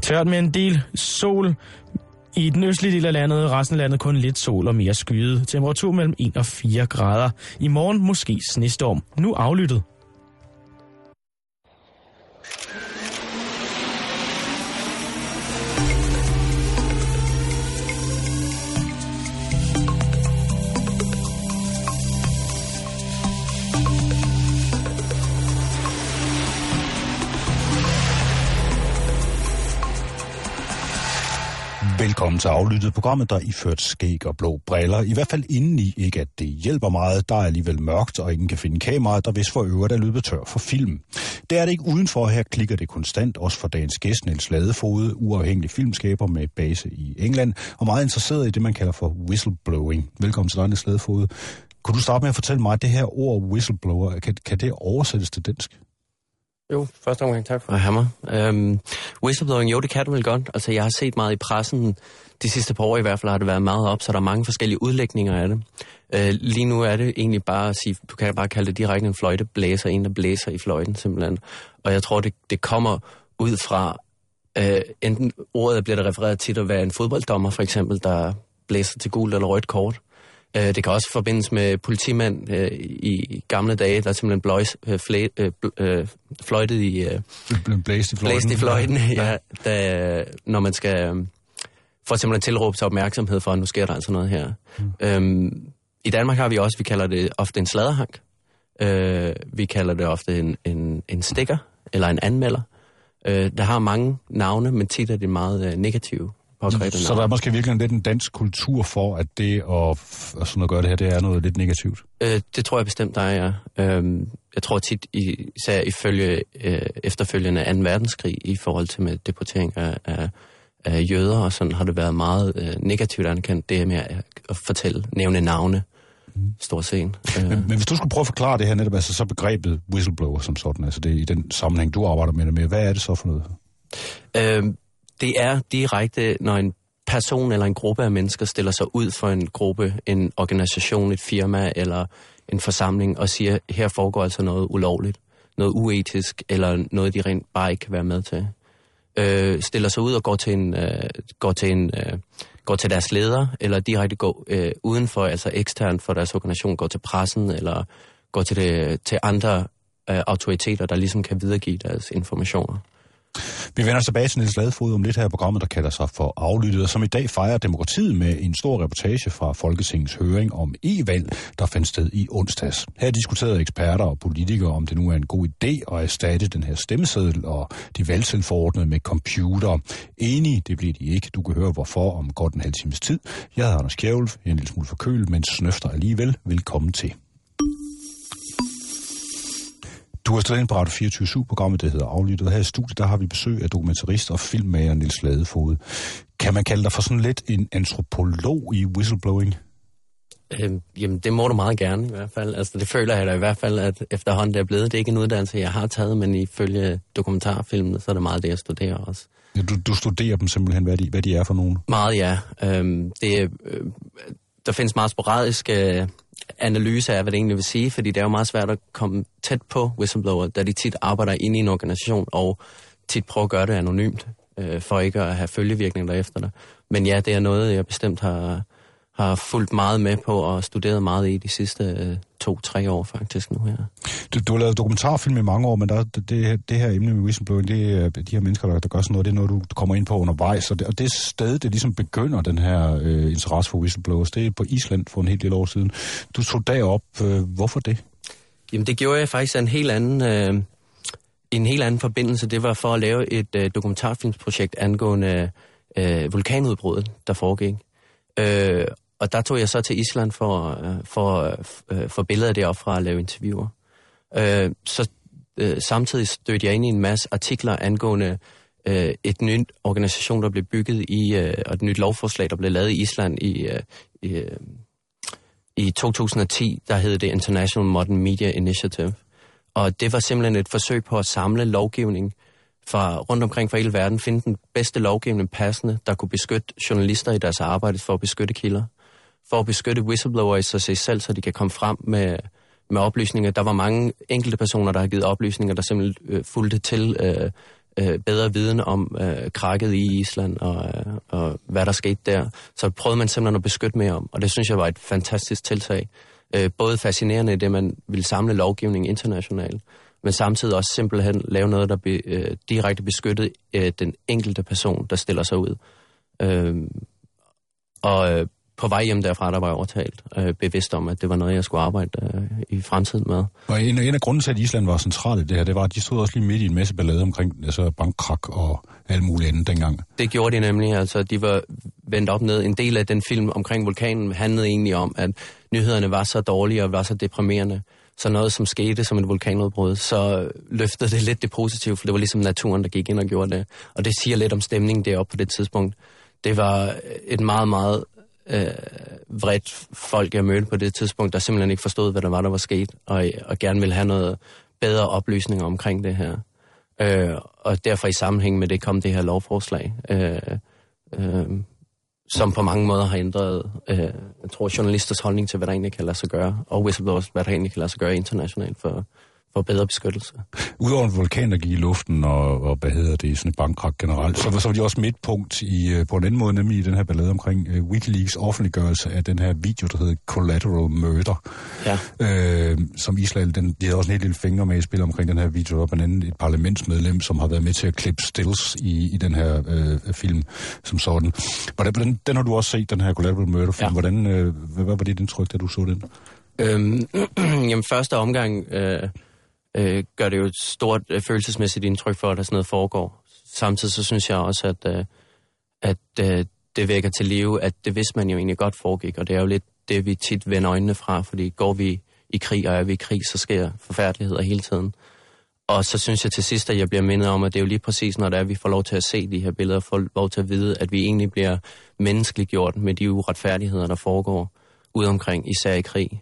Tørt med en del sol i den østlige del af landet, resten af landet kun lidt sol og mere skyet. Temperatur mellem 1 og 4 grader. I morgen måske snestorm. Nu aflyttet. Velkommen til aflyttet programmet, der iført skæg og blå briller. I hvert fald indeni, ikke at det hjælper meget. Der er alligevel mørkt, og ingen kan finde kameraet, der vist for øvrigt er løbet tør for film. Det er det ikke udenfor. Her klikker det konstant, også for dagens gæst, Niels Ladefoged, uafhængig filmskaber med base i England, og meget interesseret i det, man kalder for whistleblowing. Velkommen til dig, Niels Ladefoged. Kunne du starte med at fortælle mig, at det her ord whistleblower, kan det oversættes til dansk? Jo, første omgang, tak for at have mig. Whistleblowing, jo, det kan du vel godt. Altså, jeg har set meget i pressen. De sidste par år i hvert fald har det været meget op, så der er mange forskellige udlægninger af det. Lige nu er det egentlig bare at sige, du kan bare kalde det direkte en fløjteblæser, en der blæser i fløjten simpelthen. Og jeg tror, det kommer ud fra, enten ordet bliver der refereret til at være en fodbolddommer for eksempel, der blæser til gult eller rødt kort. Det kan også forbindes med politimænd i gamle dage, der simpelthen fløjtet i... Blæst i fløjten, ja. Når man skal for simpelthen tilråbe sig opmærksomhed for, at nu sker der altså noget her. I Danmark har vi også, vi kalder det ofte en sladderhank. Vi kalder det ofte en stikker, eller en anmelder. Der har mange navne, men tit er det meget negative. Så der er måske virkelig lidt en dansk kultur for, at det at gøre det her, det er noget lidt negativt? Det tror jeg bestemt, der er, ja. Jeg tror tit, især ifølge efterfølgende 2. verdenskrig, i forhold til med deportering af jøder, og sådan har det været meget negativt anerkendt, det med at nævne navne, stort set. Men hvis du skulle prøve at forklare det her netop, altså så begrebet whistleblower som sådan, altså det i den sammenhæng, du arbejder med det med, hvad er det så for noget? Det er direkte, når en person eller en gruppe af mennesker stiller sig ud for en gruppe, en organisation, et firma eller en forsamling og siger, her foregår altså noget ulovligt, noget uetisk eller noget, de rent bare ikke kan være med til. Stiller sig ud og går til deres leder eller direkte går udenfor, altså eksternt for deres organisation, går til pressen eller går til andre autoriteter, der ligesom kan videregive deres informationer. Vi vender tilbage til Niels Ladefoged om lidt her i programmet, der kalder sig for Aflyttet, og som i dag fejrer demokratiet med en stor reportage fra Folketingets høring om e-valg, der fandt sted i onsdags. Her diskuterede eksperter og politikere, om det nu er en god idé at erstatte den her stemmeseddel og de valgtilforordnede med computer. Enige, det bliver de ikke. Du kan høre hvorfor om godt en halv times tid. Jeg hedder Anders Kjærulf, jeg er en lille smule forkølet, men snøfter alligevel. Velkommen til. Du har stået ind på Radio 24/7-programmet, det hedder Aflyttet. Her i studiet, der har vi besøg af dokumentarist og filmmager Niels Ladefoged. Kan man kalde dig for sådan lidt en antropolog i whistleblowing? Jamen, det må du meget gerne i hvert fald. Altså, det føler jeg da i hvert fald, at efterhånden det er blevet. Det er ikke en uddannelse, jeg har taget, men ifølge dokumentarfilmen, så er det meget det, jeg studerer også. Ja, du studerer dem simpelthen, hvad de er for nogen? Meget, ja. Der findes meget sporadiske analyse af, hvad det egentlig vil sige, fordi det er jo meget svært at komme tæt på whistleblower, da de tit arbejder inde i en organisation, og tit prøver at gøre det anonymt, for ikke at have følgevirkninger derefter det. Men ja, det er noget, jeg bestemt har fulgt meget med på og studeret meget i de sidste 2-3 år faktisk nu her. Du har lavet dokumentarfilm i mange år, men det her emne med whistleblowing, det er de her mennesker, der gør sådan noget, det er noget, du kommer ind på undervejs, og det sted, det ligesom begynder den her interesse for whistleblowers, det er på Island for en helt lille år siden. Du tog derop. Hvorfor det? Jamen det gjorde jeg faktisk af en helt anden forbindelse. Det var for at lave et dokumentarfilmsprojekt angående vulkanudbruddet, der foregik. Og der tog jeg så til Island for billeder derop fra at lave interviewer. Samtidig stødte jeg ind i en masse artikler angående et nyt organisation, der blev bygget og et nyt lovforslag, der blev lavet i Island i 2010, der hed det International Modern Media Initiative. Og det var simpelthen et forsøg på at samle lovgivning fra rundt omkring for hele verden, finde den bedste lovgivning passende, der kunne beskytte journalister i deres arbejde for at beskytte kilder. For at beskytte whistleblowers og sig selv, så de kan komme frem med oplysninger. Der var mange enkelte personer, der har givet oplysninger, der simpelthen fulgte til bedre viden om krakket i Island og hvad der skete der. Så prøvede man simpelthen at beskytte mere om, og det synes jeg var et fantastisk tiltag. Både fascinerende i det, man ville samle lovgivning internationalt, men samtidig også simpelthen lave noget, der direkte beskyttede den enkelte person, der stiller sig ud. Og på vej hjem derfra, der var jeg overtalt bevidst om, at det var noget, jeg skulle arbejde i fremtiden med. Og en af grunden til, at Island var centralt i det her, det var, at de stod også lige midt i en masse ballade omkring altså bankkrak og alt muligt andet dengang. Det gjorde de nemlig. Altså, de var vendt op ned. En del af den film omkring vulkanen handlede egentlig om, at nyhederne var så dårlige og var så deprimerende. Så noget, som skete som et vulkanudbrud, så løftede det lidt det positive, for det var ligesom naturen, der gik ind og gjorde det. Og det siger lidt om stemningen deroppe på det tidspunkt. Det var et meget, meget vredt folk, jeg mødte på det tidspunkt, der simpelthen ikke forstod, hvad der var sket, og gerne ville have noget bedre oplysninger omkring det her. Og derfor i sammenhæng med det kom det her lovforslag, som på mange måder har ændret, jeg tror, journalisters holdning til, hvad der egentlig kan lade sig gøre, og whistleblowers, hvad der egentlig kan lade sig gøre internationalt for bedre beskyttelse. Udover en vulkan, der gik i luften, og hvad hedder det, sådan et bankkrak generelt, så var de også midtpunkt på en anden måde, nemlig i den her ballade omkring WikiLeaks offentliggørelse af den her video, der hedder Collateral Murder, ja. Som Island, de havde også en helt lille finger med i spil omkring den her video, og blandt andet et parlamentsmedlem, som har været med til at klippe stills i den her film som sådan. Den har du også set, den her Collateral Murder-film. Ja. Hvad var dit indtryk, da du så den? Jamen, første omgang gør det jo et stort følelsesmæssigt indtryk for, at der sådan noget foregår. Samtidig så synes jeg også, at det vækker til live, at det vidste man jo egentlig godt foregik, og det er jo lidt det, vi tit vender øjnene fra, fordi går vi i krig, og er vi i krig, så sker forfærdeligheder hele tiden. Og så synes jeg til sidst, at jeg bliver mindet om, at det er jo lige præcis, når det er, vi får lov til at se de her billeder, får lov til at vide, at vi egentlig bliver menneskeliggjort med de uretfærdigheder, der foregår ude omkring, især i krig.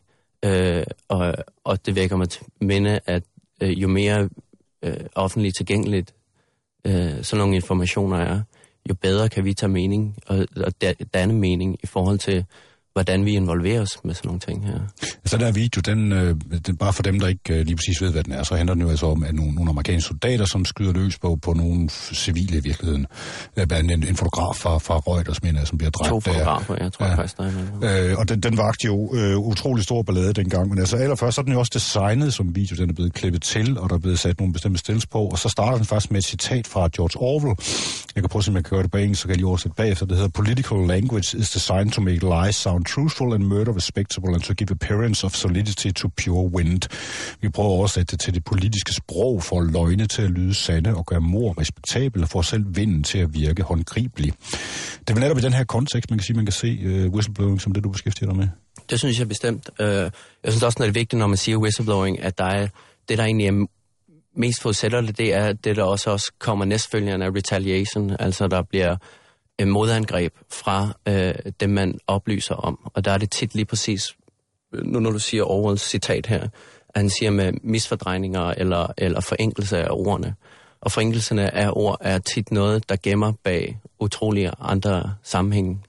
Og det vækker mig til minde, at jo mere offentligt tilgængeligt sådan nogle informationer er, jo bedre kan vi tage mening og danne mening i forhold til, hvordan vi involverer os med sådan nogle ting her. Så den her video, den bare for dem, der ikke lige præcis ved, hvad den er, så handler den jo altså om, at nogle amerikanske soldater, som skyder løs på nogle civile i virkeligheden. Blandt en fotograf fra Reuters, mener jeg, som bliver dræbt. 2 fotografer, jeg tror faktisk, der er. Og den vagte jo utrolig stor ballade dengang, men altså allerførst, så er den jo også designet som video, den er blevet klippet til, og der er blevet sat nogle bestemte stills på, og så starter den faktisk med et citat fra George Orwell. Jeg kan prøve at se, om jeg kan gøre det på engelsk, så kan jeg lige oversætte bagefter. Det hedder, "Political language is designed to make lies sound truthful and murder respectable and to give appearance of solidity to pure wind." Vi prøver at oversætte det til det politiske sprog for løgne til at lyde sande og gøre mord respektabel og for selv vinden til at virke håndgribelig. Det er vel netop i den her kontekst, man kan se whistleblowing som det, du beskæftiger dig med. Det synes jeg bestemt. Jeg synes også, det er vigtigt, når man siger whistleblowing, at der er det, der egentlig er mest forudsætterligt, det er det, der også kommer næstfølgende af retaliation, altså der bliver modangreb fra dem, man oplyser om. Og der er det tit lige præcis, nu når du siger Orwells citat her, at han siger med misfordrejninger eller forenkelse af ordene. Og forenklelserne af ord er tit noget, der gemmer bag utrolige andre sammenhæng.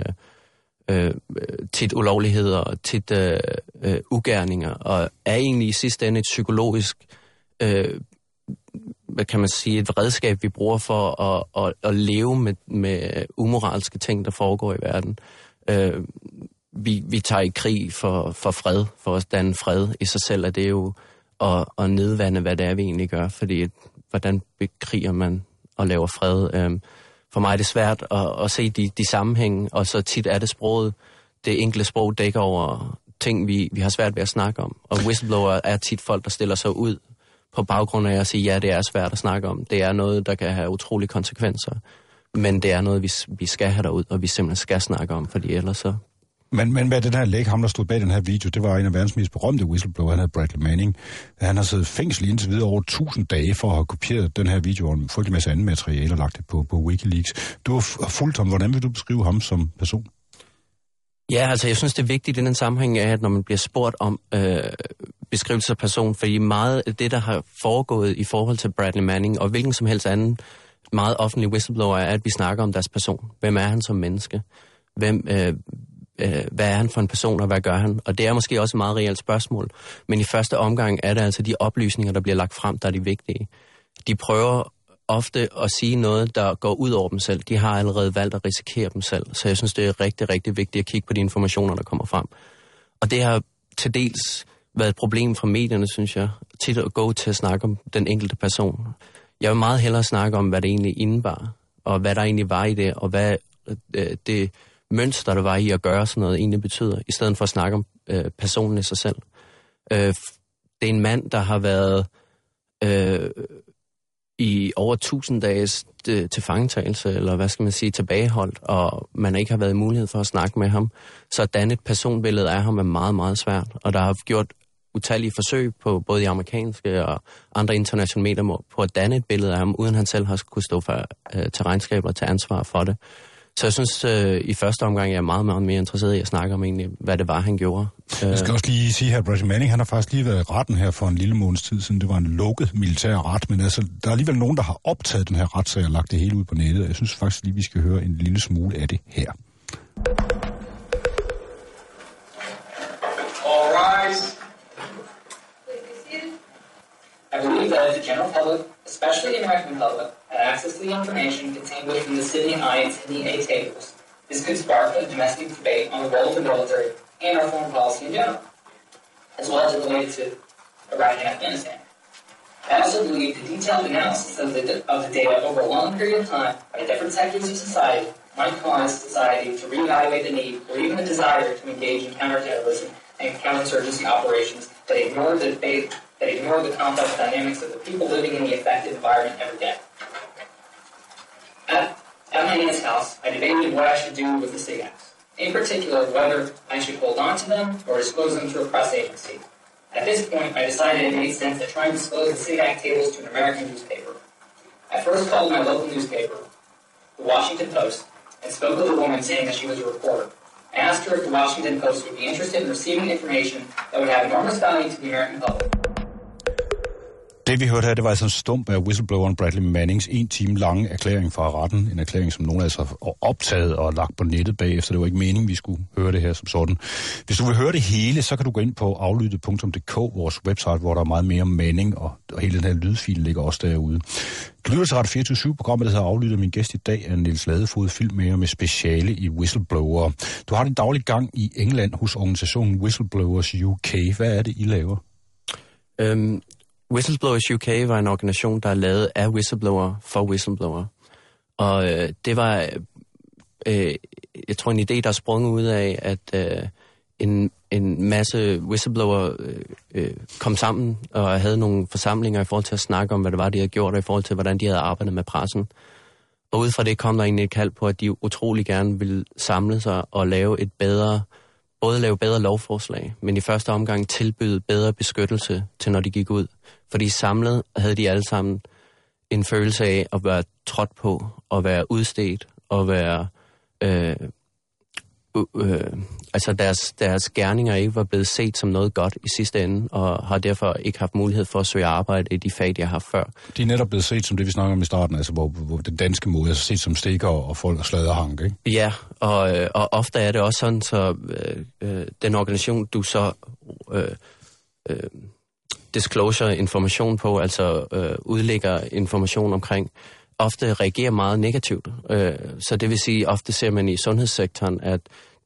Tit ulovligheder, tit ugerninger, og er egentlig i sidste ende et psykologisk hvad kan man sige, et redskab, vi bruger for at leve med umoralske ting, der foregår i verden. Vi tager i krig for fred, for at danne fred i sig selv, og det er jo at nedvande, hvad det er, vi egentlig gør, fordi hvordan bekriger man og laver fred? For mig er det svært at se de sammenhænge, og så tit er det sproget, det enkelte sprog dækker over ting, vi har svært ved at snakke om. Og whistleblower er tit folk, der stiller sig ud på baggrund af at sige, ja, det er svært at snakke om. Det er noget, der kan have utrolige konsekvenser. Men det er noget, vi skal have derud, og vi simpelthen skal snakke om, fordi ellers så... Men hvad den her læge, ham der stod bag den her video, det var en af verdens mest berømte whistleblower, han hedder Bradley Manning. Han har siddet fængsel indtil videre over 1000 dage for at have kopieret den her video og en frygtelig masse andet materiale og lagt det på WikiLeaks. Du har fulgt ham. Hvordan vil du beskrive ham som person? Ja, altså jeg synes, det er vigtigt i den sammenhæng af, at når man bliver spurgt om beskrivelse af person, fordi meget af det, der har foregået i forhold til Bradley Manning og hvilken som helst anden meget offentlig whistleblower, er, at vi snakker om deres person. Hvem er han som menneske? Hvad er han for en person, og hvad gør han? Og det er måske også et meget reelt spørgsmål. Men i første omgang er det altså de oplysninger, der bliver lagt frem, der er de vigtige. De prøver ofte at sige noget, der går ud over dem selv. De har allerede valgt at risikere dem selv. Så jeg synes, det er rigtig, rigtig vigtigt at kigge på de informationer, der kommer frem. Og det har til dels været et problem fra medierne, synes jeg, tit at gå til at snakke om den enkelte person. Jeg vil meget hellere snakke om, hvad det egentlig indebar, og hvad der egentlig var i det, og hvad det mønster, der var i at gøre sådan noget, egentlig betyder, i stedet for at snakke om personen i sig selv. Det er en mand, der har været i over 1000 dages tilfangetagelse, eller hvad skal man sige, tilbageholdt, og man ikke har været i mulighed for at snakke med ham. Så at danne et personbillede af ham er meget, meget svært, og der har gjort utallige forsøg på både de amerikanske og andre internationale medier på at danne et billede af ham, uden han selv har kunne stå til regnskab og til ansvar for det. Så jeg synes, i første omgang, jeg er meget, meget mere interesseret i at snakke om egentlig, hvad det var, han gjorde. Jeg skal også lige sige her, Bradley Manning, han har faktisk lige været i retten her for en lille måneds tid siden. Det var en lukket militær ret, men altså, der er alligevel nogen, der har optaget den her retssag og lagt det hele ud på nettet. Jeg synes faktisk lige, vi skal høre en lille smule af det her. All rise. I believe that the general public, especially the American public, had access to the information contained within the Sydney I and Sydney A tables. This could spark a domestic debate on the role of the military and our foreign policy in general, as well as related to Iraq and Afghanistan. I also believe the detailed analysis of the data over a long period of time by different sectors of society might cause society to reevaluate the need or even the desire to engage in counterterrorism and counterinsurgency operations that ignore the debate, that ignore the complex dynamics of the people living in the affected environment every day. At my aunt's house, I debated what I should do with the SIGACs. In particular, whether I should hold on to them or disclose them to a press agency. At this point, I decided it made sense to try and disclose the SIGAC tables to an American newspaper. I first called my local newspaper, the Washington Post, and spoke with a woman saying that she was a reporter. I asked her if the Washington Post would be interested in receiving information that would have enormous value to the American public. Det vi hørte her, det var altså en stump af whistlebloweren Bradley Mannings 1 time lange erklæring fra retten. En erklæring, som nogen af os har optaget og lagt på nettet bagefter. Det var ikke meningen, vi skulle høre det her som sådan. Hvis du vil høre det hele, så kan du gå ind på aflyttet.dk, vores website, hvor der er meget mere Manning, og hele den her lydfil ligger også derude. Du lytter til Radio 24/7-programmet, der hedder Aflyttet. Min gæst i dag er Niels Ladefoged, filmmager med speciale i whistleblower. Du har din daglig gang i England hos organisationen Whistleblowers UK. Hvad er det, I laver? Whistleblowers UK var en organisation, der er lavet af whistleblower for whistleblower. Og det var, jeg tror, en idé, der er sprunget ud af, at en masse whistleblower kom sammen og havde nogle forsamlinger i forhold til at snakke om, hvad det var, de havde gjort, og i forhold til, hvordan de havde arbejdet med pressen. Og ud fra det kom der egentlig et kald på, at de utrolig gerne ville samle sig og lave et bedre, både lave bedre lovforslag, men i første omgang tilbyde bedre beskyttelse til, når de gik ud. Fordi samlet havde de alle sammen en følelse af at være trådt på, og være udstedt, og være... altså deres gerninger ikke var blevet set som noget godt i sidste ende, og har derfor ikke haft mulighed for at søge arbejde i de fag, de har haft før. De er netop blevet set som det, vi snakker om i starten, altså hvor den danske måde er set som stikker og folk og sladderhank, ikke? Ja, og ofte er det også sådan, så den organisation, du så disclosure information på, altså udlægger information omkring, ofte reagerer meget negativt. Så det vil sige, ofte ser man i sundhedssektoren, at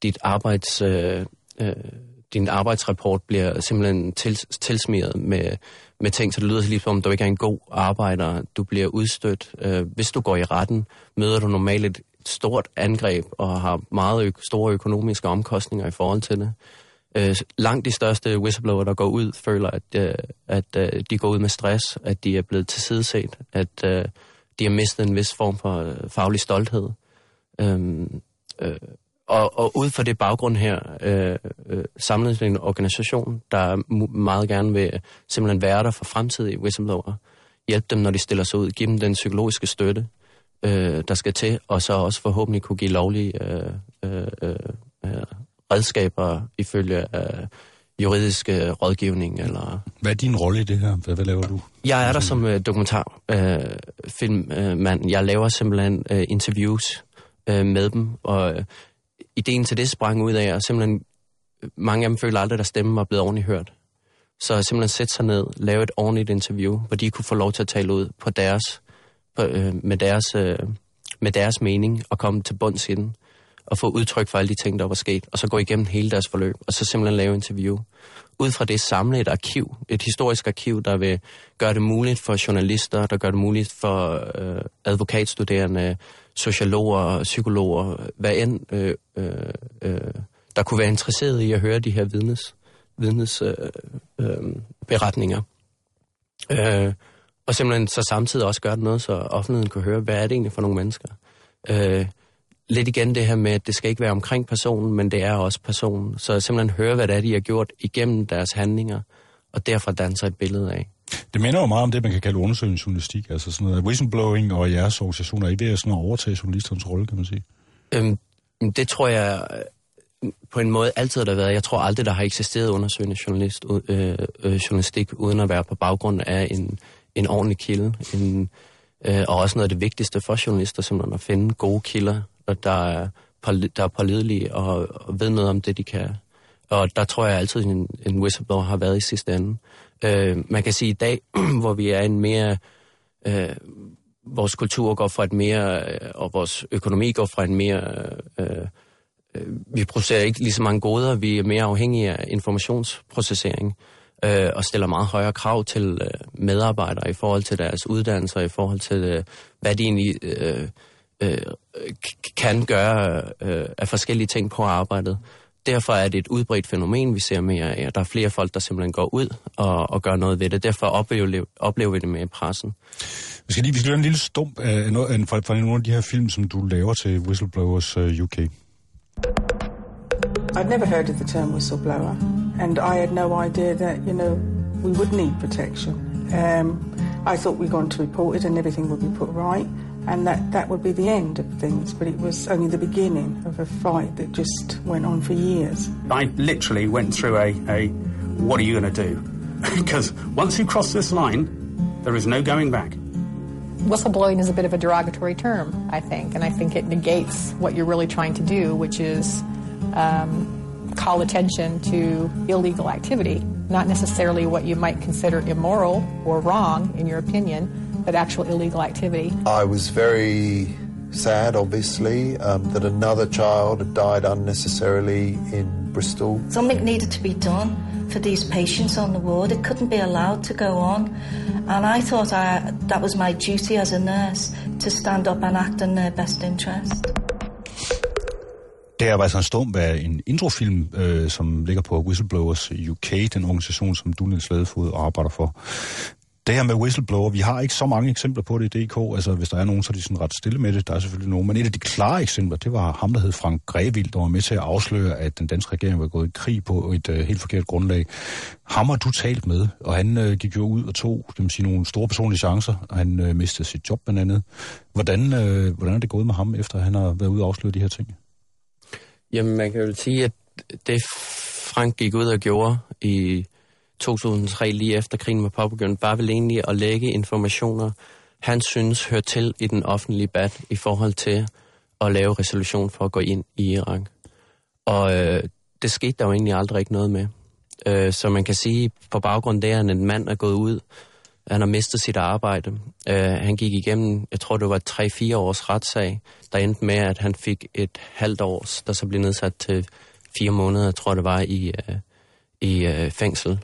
din arbejdsrapport bliver simpelthen tilsmiret med ting, så det lyder lige som om, du ikke er en god arbejder, du bliver udstødt. Hvis du går i retten, møder du normalt et stort angreb og har meget store økonomiske omkostninger i forhold til det. Langt de største whistleblower, der går ud, føler, at de går ud med stress, at de er blevet tilsideset, at de har mistet en vis form for faglig stolthed. Og ud fra det baggrund her, samlet en organisation, der meget gerne vil simpelthen være der for fremtidige whistleblower. Hjælpe dem, når de stiller sig ud. Give dem den psykologiske støtte, der skal til, og så også forhåbentlig kunne give lovlige redskaber ifølge juridiske rådgivning. Eller... Hvad er din rolle i det her? Hvad laver du? Jeg er der som dokumentarfilmmand. Jeg laver simpelthen interviews med dem, og ideen til det sprang ud af, at simpelthen mange af dem føler aldrig, at deres stemme var blevet ordentligt hørt. Så simpelthen sætte sig ned, lave et ordentligt interview, hvor de kunne få lov til at tale ud på deres med deres mening og komme til bunds i den, og få udtryk for alle de ting, der var sket, og så gå igennem hele deres forløb, og så simpelthen lave interview. Ud fra det samle et arkiv, et historisk arkiv, der vil gøre det muligt for journalister, der gør det muligt for advokatstuderende, sociologer, psykologer, hvad end der kunne være interesseret i at høre de her beretninger. Og simpelthen så samtidig også gøre noget, så offentligheden kunne høre, hvad er det egentlig for nogle mennesker. Lidt igen det her med, at det skal ikke være omkring personen, men det er også personen. Så simpelthen høre, hvad det er, de har gjort igennem deres handlinger, og derfra danser et billede af. Det minder jo meget om det, man kan kalde undersøgende journalistik. Altså sådan noget whistleblowing og jeres organisationer. Er I ved at sådan at overtage journalisternes rolle, kan man sige? Det tror jeg på en måde altid har der været. Jeg tror aldrig, der har eksisteret undersøgende journalistik, uden at være på baggrund af en ordentlig kilde. Og også noget af det vigtigste for journalister, simpelthen at finde gode kilder, der er pålidelige og ved noget om det, de kan. Og der tror jeg altid, en whistleblower har været i sidste ende. Man kan sige i dag, hvor vi er en mere... vores kultur går fra et mere... og vores økonomi går fra en mere... vi producerer ikke lige så mange goder, vi er mere afhængige af informationsprocessering, og stiller meget højere krav til medarbejdere i forhold til deres uddannelser, i forhold til, hvad de egentlig kan gøre af forskellige ting på arbejdet. Derfor er det et udbredt fænomen, vi ser mere af. Der er flere folk, der simpelthen går ud og gør noget ved det. Derfor oplever vi det med i pressen. Vi skal lige en lille stump fra nogle af de her film, som du laver til Whistleblowers UK. I'd never heard of the term whistleblower, and I had no idea that, we would need protection. I thought we'd gone to report it and everything would be put right, and that would be the end of things, but it was only the beginning of a fight that just went on for years. I literally went through a what are you going to do? Because once you cross this line, there is no going back. Whistleblowing is a bit of a derogatory term, I think, and I think it negates what you're really trying to do, which is call attention to illegal activity, not necessarily what you might consider immoral or wrong in your opinion, but actual illegal activity. I was very sad, obviously, that another child had died unnecessarily in Bristol. Something needed to be done for these patients on the ward. It couldn't be allowed to go on. And I thought that was my duty as a nurse, to stand up and act in their best interest. Det her var altså en stump af en introfilm, som ligger på Whistleblowers UK, den organisation, som du, Niels Ladefoged, arbejder for. Det her med whistleblower, vi har ikke så mange eksempler på det i DK. Altså, hvis der er nogen, så er de sådan ret stille med det. Der er selvfølgelig nogen. Men et af de klare eksempler, det var ham, der hed Frank Grevil, der var med til at afsløre, at den danske regering var gået i krig på et helt forkert grundlag. Ham har du talt med, og han gik jo ud og tog nogle store personlige chancer, og han mistede sit job blandt andet. Hvordan er det gået med ham, efter han har været ude og afsløre de her ting? Jamen, man kan jo sige, at det Frank gik ud og gjorde i 2003, lige efter krigen var påbegyndt, var vel egentlig at lægge informationer, han synes hører til i den offentlige debat i forhold til at lave resolution for at gå ind i Irak. Og det skete der jo egentlig aldrig ikke noget med. Så man kan sige, på baggrund af, at en mand er gået ud, han har mistet sit arbejde. Han gik igennem, jeg tror det var 3-4 års retssag, der endte med, at han fik et halvt års, der så blev nedsat til 4 måneder, jeg tror det var, i fængsel.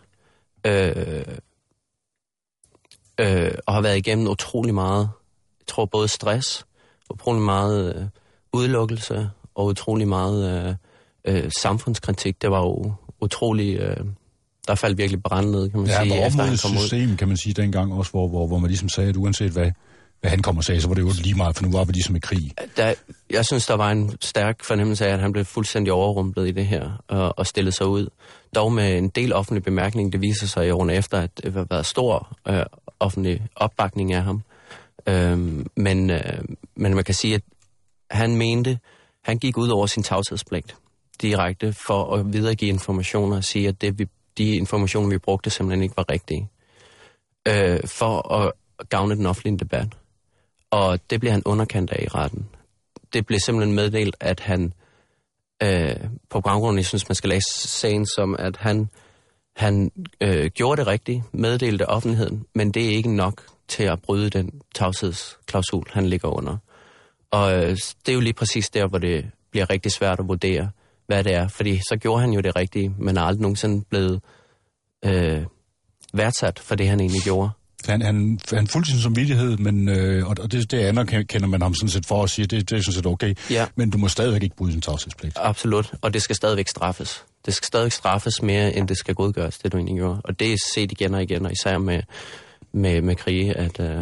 Og har været igennem utrolig meget, jeg tror både stress, utrolig meget udelukkelse og utrolig meget samfundskritik. Det var jo utrolig... der faldt virkelig brand ned, kan man sige. Ja, han var over system, kan man sige, dengang også, hvor man ligesom sagde, at uanset hvad han kom og sagde, så var det jo lige meget, for nu var vi ligesom i krig. Jeg synes, der var en stærk fornemmelse af, at han blev fuldstændig overrumplet i det her, og stillede sig ud. Dog med en del offentlig bemærkning, det viser sig i årene efter, at det har været stor offentlig opbakning af ham. Men man kan sige, at han gik ud over sin tavshedspligt direkte for at videregive informationer og sige, at de informationer, vi brugte, simpelthen ikke var rigtige. For at gavne den offentlige debat. Og det blev han underkendt af i retten. Det blev simpelthen meddelt, at han på baggrund, jeg synes, man skal læse sagen som, at han Han gjorde det rigtigt, meddelte offentligheden, men det er ikke nok til at bryde den tavshedsklausul, han ligger under. Og det er jo lige præcis der, hvor det bliver rigtig svært at vurdere, hvad det er. Fordi så gjorde han jo det rigtige, men er aldrig nogensinde blevet værdsat for det, han egentlig gjorde. Han fulgte sin samvittighed, men, og det anerkender man ham sådan set for at sige, det er sådan set okay. Ja. Men du må stadigvæk ikke bryde sin tavshedspligt. Absolut, og det skal stadigvæk straffes. Det skal stadigvæk straffes mere, end det skal godgøres, det du egentlig gjorde. Og det er set igen og igen, og især med krige,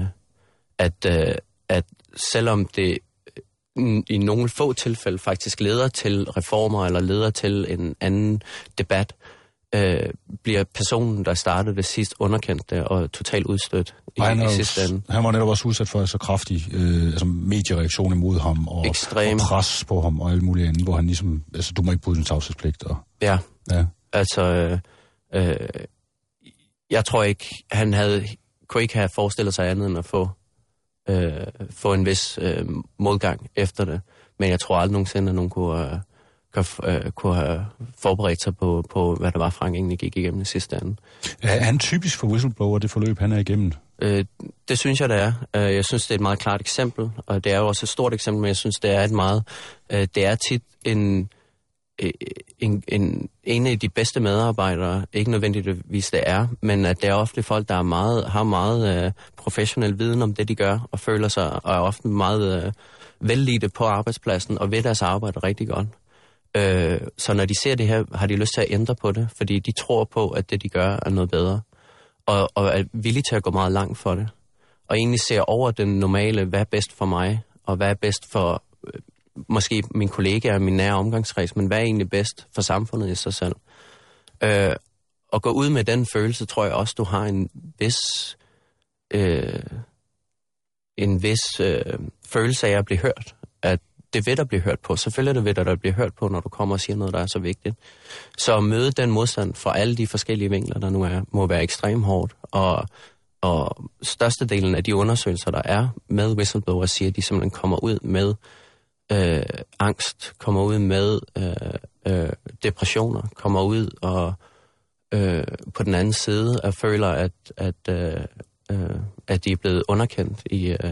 at selvom det i nogle få tilfælde faktisk leder til reformer, eller leder til en anden debat, bliver personen, der startede det sidst, underkendt og totalt udstødt i sidste ende. Han var netop også udsat for så kraftig mediereaktion imod ham, og pres på ham, og alt muligt andet, hvor han ligesom, du må ikke bryde din tavshedspligt. Ja, altså, jeg tror ikke, han kunne ikke have forestillet sig andet end at få en vis modgang efter det. Men jeg tror aldrig nogensinde, at nogen kunne have forberedt sig på, hvad der var, Frank egentlig gik igennem i sidste ende. Er han typisk for whistleblower, det forløb, han er igennem? Det synes jeg, det er. Jeg synes, det er et meget klart eksempel, og det er jo også et stort eksempel, men jeg synes, det er det er tit en af de bedste medarbejdere, ikke nødvendigvis det er, men at det er ofte folk, der har meget professionel viden om det, de gør, og føler sig, og er ofte meget vellidte på arbejdspladsen, og ved deres arbejde rigtig godt. Så når de ser det her, har de lyst til at ændre på det, fordi de tror på, at det, de gør, er noget bedre, og er villige til at gå meget langt for det, og egentlig ser over den normale, hvad er bedst for mig, og hvad er bedst for måske min kollega og min nære omgangskreds, men hvad er egentlig bedst for samfundet i sig selv? Og gå ud med den følelse, tror jeg også, du har en vis følelse af at blive hørt. At det vil der blive hørt på. Selvfølgelig er det ved der bliver hørt på, når du kommer og siger noget, der er så vigtigt. Så at møde den modstand fra alle de forskellige vinkler, der nu er, må være ekstremt hårdt. Og størstedelen af de undersøgelser, der er med whistleblower, siger, at de simpelthen kommer ud med angst, kommer ud med depressioner, kommer ud og på den anden side og føler, at de er blevet underkendt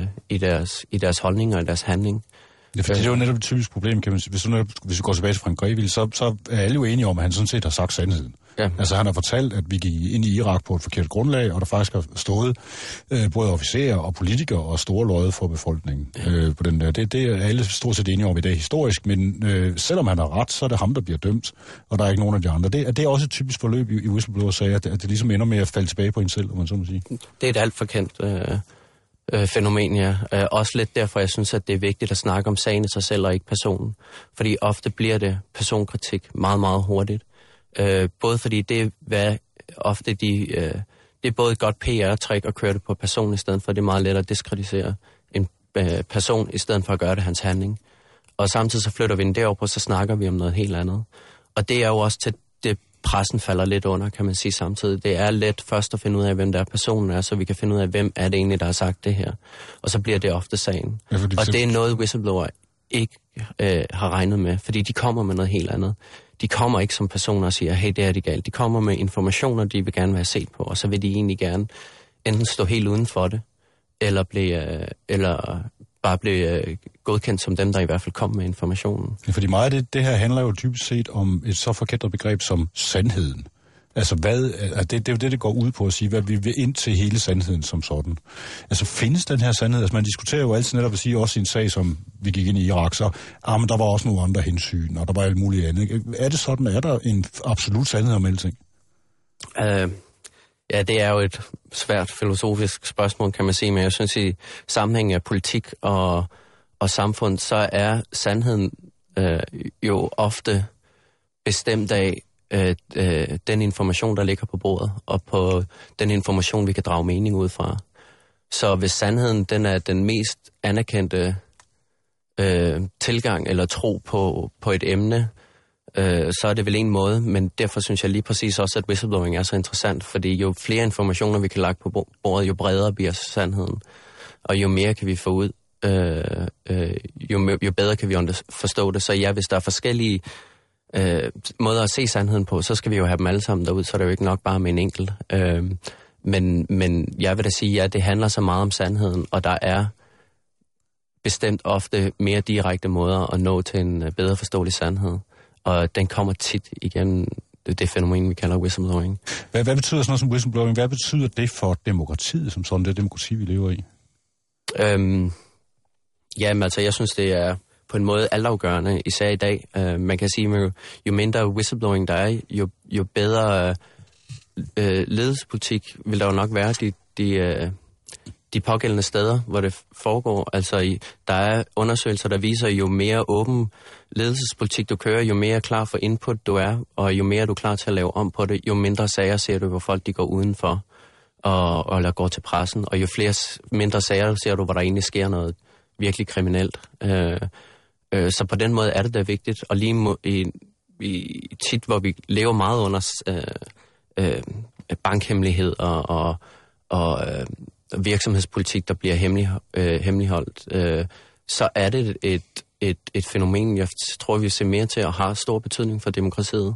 i deres holdninger og i deres handling. Ja, for det er jo netop et typisk problem, kan man sige. Hvis vi går tilbage til Frank Greville, så er alle jo enige om, at han sådan set har sagt sandheden. Ja. Altså han har fortalt, at vi gik ind i Irak på et forkert grundlag, og der faktisk har stået både officerer og politikere og store løjet for befolkningen på den der. Det er alle stort set enige om i dag historisk, men selvom han har ret, så er det ham, der bliver dømt, og der er ikke nogen af de andre. Det er også et typisk forløb i whistleblower-sager, at det ligesom ender med at falde tilbage på en selv, om man så må sige. Det er et alt for kendt fænomen, ja. Også lidt derfor, jeg synes, at det er vigtigt at snakke om sagen i sig selv og ikke personen. Fordi ofte bliver det personkritik meget, meget hurtigt. Både fordi det er ofte det er både et godt PR-trick at køre det på personen, i stedet for det er meget let at diskreditere en person, i stedet for at gøre det hans handling. Og samtidig så flytter vi den derover på, så snakker vi om noget helt andet. Og det er jo også til det, pressen falder lidt under, kan man sige samtidig. Det er let først at finde ud af, hvem der personen er, så vi kan finde ud af, hvem er det egentlig, der har sagt det her. Og så bliver det ofte sagen. Ja, og det er noget, whistleblower ikke har regnet med, fordi de kommer med noget helt andet. De kommer ikke som personer og siger, hey, det er det galt. De kommer med informationer, de vil gerne være set på, og så vil de egentlig gerne enten stå helt uden for det, eller bare blive godkendt som dem, der i hvert fald kom med informationen. Ja, fordi meget af det her handler jo typisk set om et så forkert begreb som sandheden. Altså, det er jo det går ud på at sige, hvad vi vil ind til hele sandheden som sådan. Altså, findes den her sandhed? Altså, man diskuterer jo altid netop at sige, også i en sag, som vi gik ind i Irak, så men der var også nogle andre hensyn, og der var alt muligt andet. Er det sådan, er der en absolut sandhed om alting? Ja, det er jo et svært filosofisk spørgsmål, kan man sige, men jeg synes, i sammenhæng af politik og samfund, så er sandheden jo ofte bestemt af den information, der ligger på bordet, og på den information, vi kan drage mening ud fra. Så hvis sandheden, den er den mest anerkendte tilgang eller tro på et emne, så er det vel en måde, men derfor synes jeg lige præcis også, at whistleblowing er så interessant, fordi jo flere informationer, vi kan lagt på bordet, jo bredere bliver sandheden, og jo mere kan vi få ud, jo bedre kan vi forstå det. Så ja, hvis der er forskellige måder at se sandheden på, så skal vi jo have dem alle sammen derud, så er det jo ikke nok bare med en enkelt. Men jeg vil da sige, at det handler så meget om sandheden, og der er bestemt ofte mere direkte måder at nå til en bedre forståelig sandhed. Og den kommer tit igen, det fænomen, vi kalder whistleblowing. Hvad betyder sådan noget som whistleblowing? Hvad betyder det for demokratiet, som sådan det demokrati, vi lever i? Jamen altså, jeg synes, det er på en måde altafgørende, især i dag. Man kan sige, at jo mindre whistleblowing der er, jo bedre ledelsespolitik vil der jo nok være de pågældende steder, hvor det foregår. Altså, der er undersøgelser, der viser, jo mere åben ledelsespolitik du kører, jo mere klar for input du er, og jo mere du er klar til at lave om på det, jo mindre sager ser du, hvor folk de går udenfor og går til pressen, og jo mindre sager ser du, hvor der egentlig sker noget virkelig kriminelt. Så på den måde er det da vigtigt, og lige i tit, hvor vi lever meget under bankhemmelighed og virksomhedspolitik, der bliver hemmeligholdt, så er det et fænomen, jeg tror, vi ser mere til og har stor betydning for demokratiet.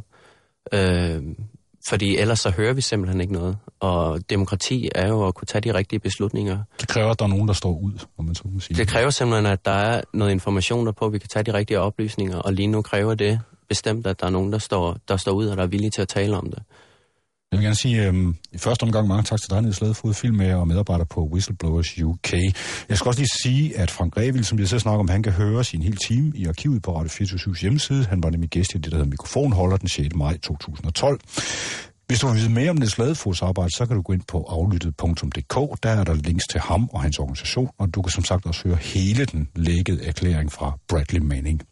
Fordi ellers så hører vi simpelthen ikke noget. Og demokrati er jo at kunne tage de rigtige beslutninger. Det kræver, at der er nogen, der står ud, om man så må sige. Det kræver simpelthen, at der er noget information derpå, vi kan tage de rigtige oplysninger. Og lige nu kræver det bestemt, at der er nogen, der står ud, og der er villige til at tale om det. Jeg vil gerne sige, i første omgang mange tak til dig, Niels Ladefoged, filmmager og medarbejder på Whistleblowers UK. Jeg skal også lige sige, at Frank Grevil, som jeg selv snakker om, han kan høres i en hel time i arkivet på Radio 24/7's hjemmeside. Han var nemlig gæst i det, der hedder Mikrofonholder den 6. maj 2012. Hvis du vil vide mere om Niels Ladefogheds arbejde, så kan du gå ind på aflyttet.dk. Der er der links til ham og hans organisation, og du kan som sagt også høre hele den lækkede erklæring fra Bradley Manning.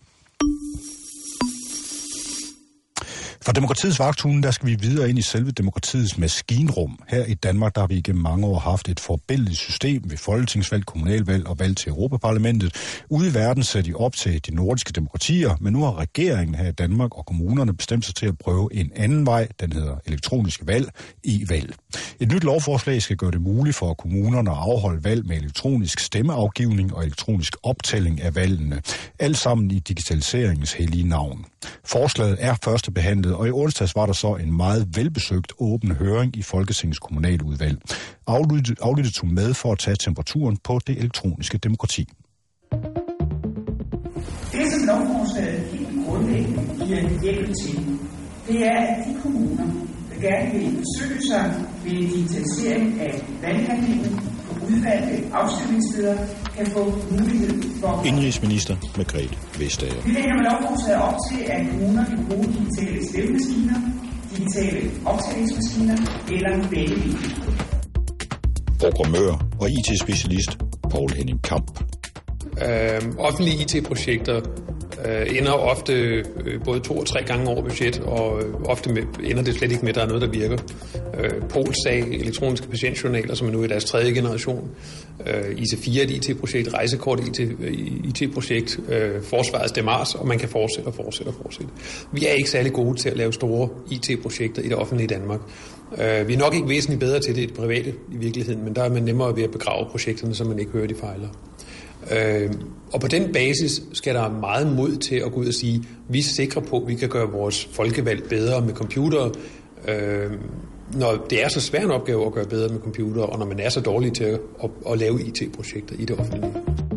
Fra demokratiets vagthunde, der skal vi videre ind i selve demokratiets maskinrum. Her i Danmark, der har vi igennem mange år haft et forbilledligt system ved folketingsvalg, kommunalvalg og valg til Europaparlamentet. Ude i verden ser de op til de nordiske demokratier, men nu har regeringen her i Danmark og kommunerne bestemt sig til at prøve en anden vej. Den hedder elektroniske valg, e-valg. Et nyt lovforslag skal gøre det muligt for kommunerne at afholde valg med elektronisk stemmeafgivning og elektronisk optælling af valgene. Alt sammen i digitaliseringens hellige navn. Forslaget er førstebehandlet, og i onsdags var der så en meget velbesøgt åben høring i Folketingets kommunaludvalg. Aflyttet tog med for at tage temperaturen på det elektroniske demokrati. Det, som lovforslaget helt grundlæggende giver hjælp til, det er, at de kommuner, der gerne vil besøge sig ved en digitalisering af valghandlingen på udvalgte afstemningssteder, kan få mulighed for... Indenrigsminister Margrethe Vestager. Vi lægger med lovforslaget op til, at kommuner kan bruge digitale stemmemaskiner, digitale optællingsmaskiner eller begge dele. Programmør og IT-specialist Poul Henning Kamp. Offentlige IT-projekter ender ofte både 2 og 3 gange over budget, og ofte ender det slet ikke med, at der er noget, der virker. Polsag, elektroniske patientjournaler, som er nu i deres 3. generation. IC4 et IT-projekt, rejsekort IT-projekt, Forsvarets DEMARS, og man kan fortsætte. Vi er ikke særlig gode til at lave store IT-projekter i det offentlige Danmark. Vi er nok ikke væsentligt bedre til det i det private i virkeligheden, men der er man nemmere ved at begrave projekterne, så man ikke hører de fejler. Og på den basis skal der meget mod til at gå ud og sige, at vi er sikre på, at vi kan gøre vores folkevalg bedre med computere, når det er så svær en opgave at gøre bedre med computere, og når man er så dårlig til at lave IT-projekter i det offentlige.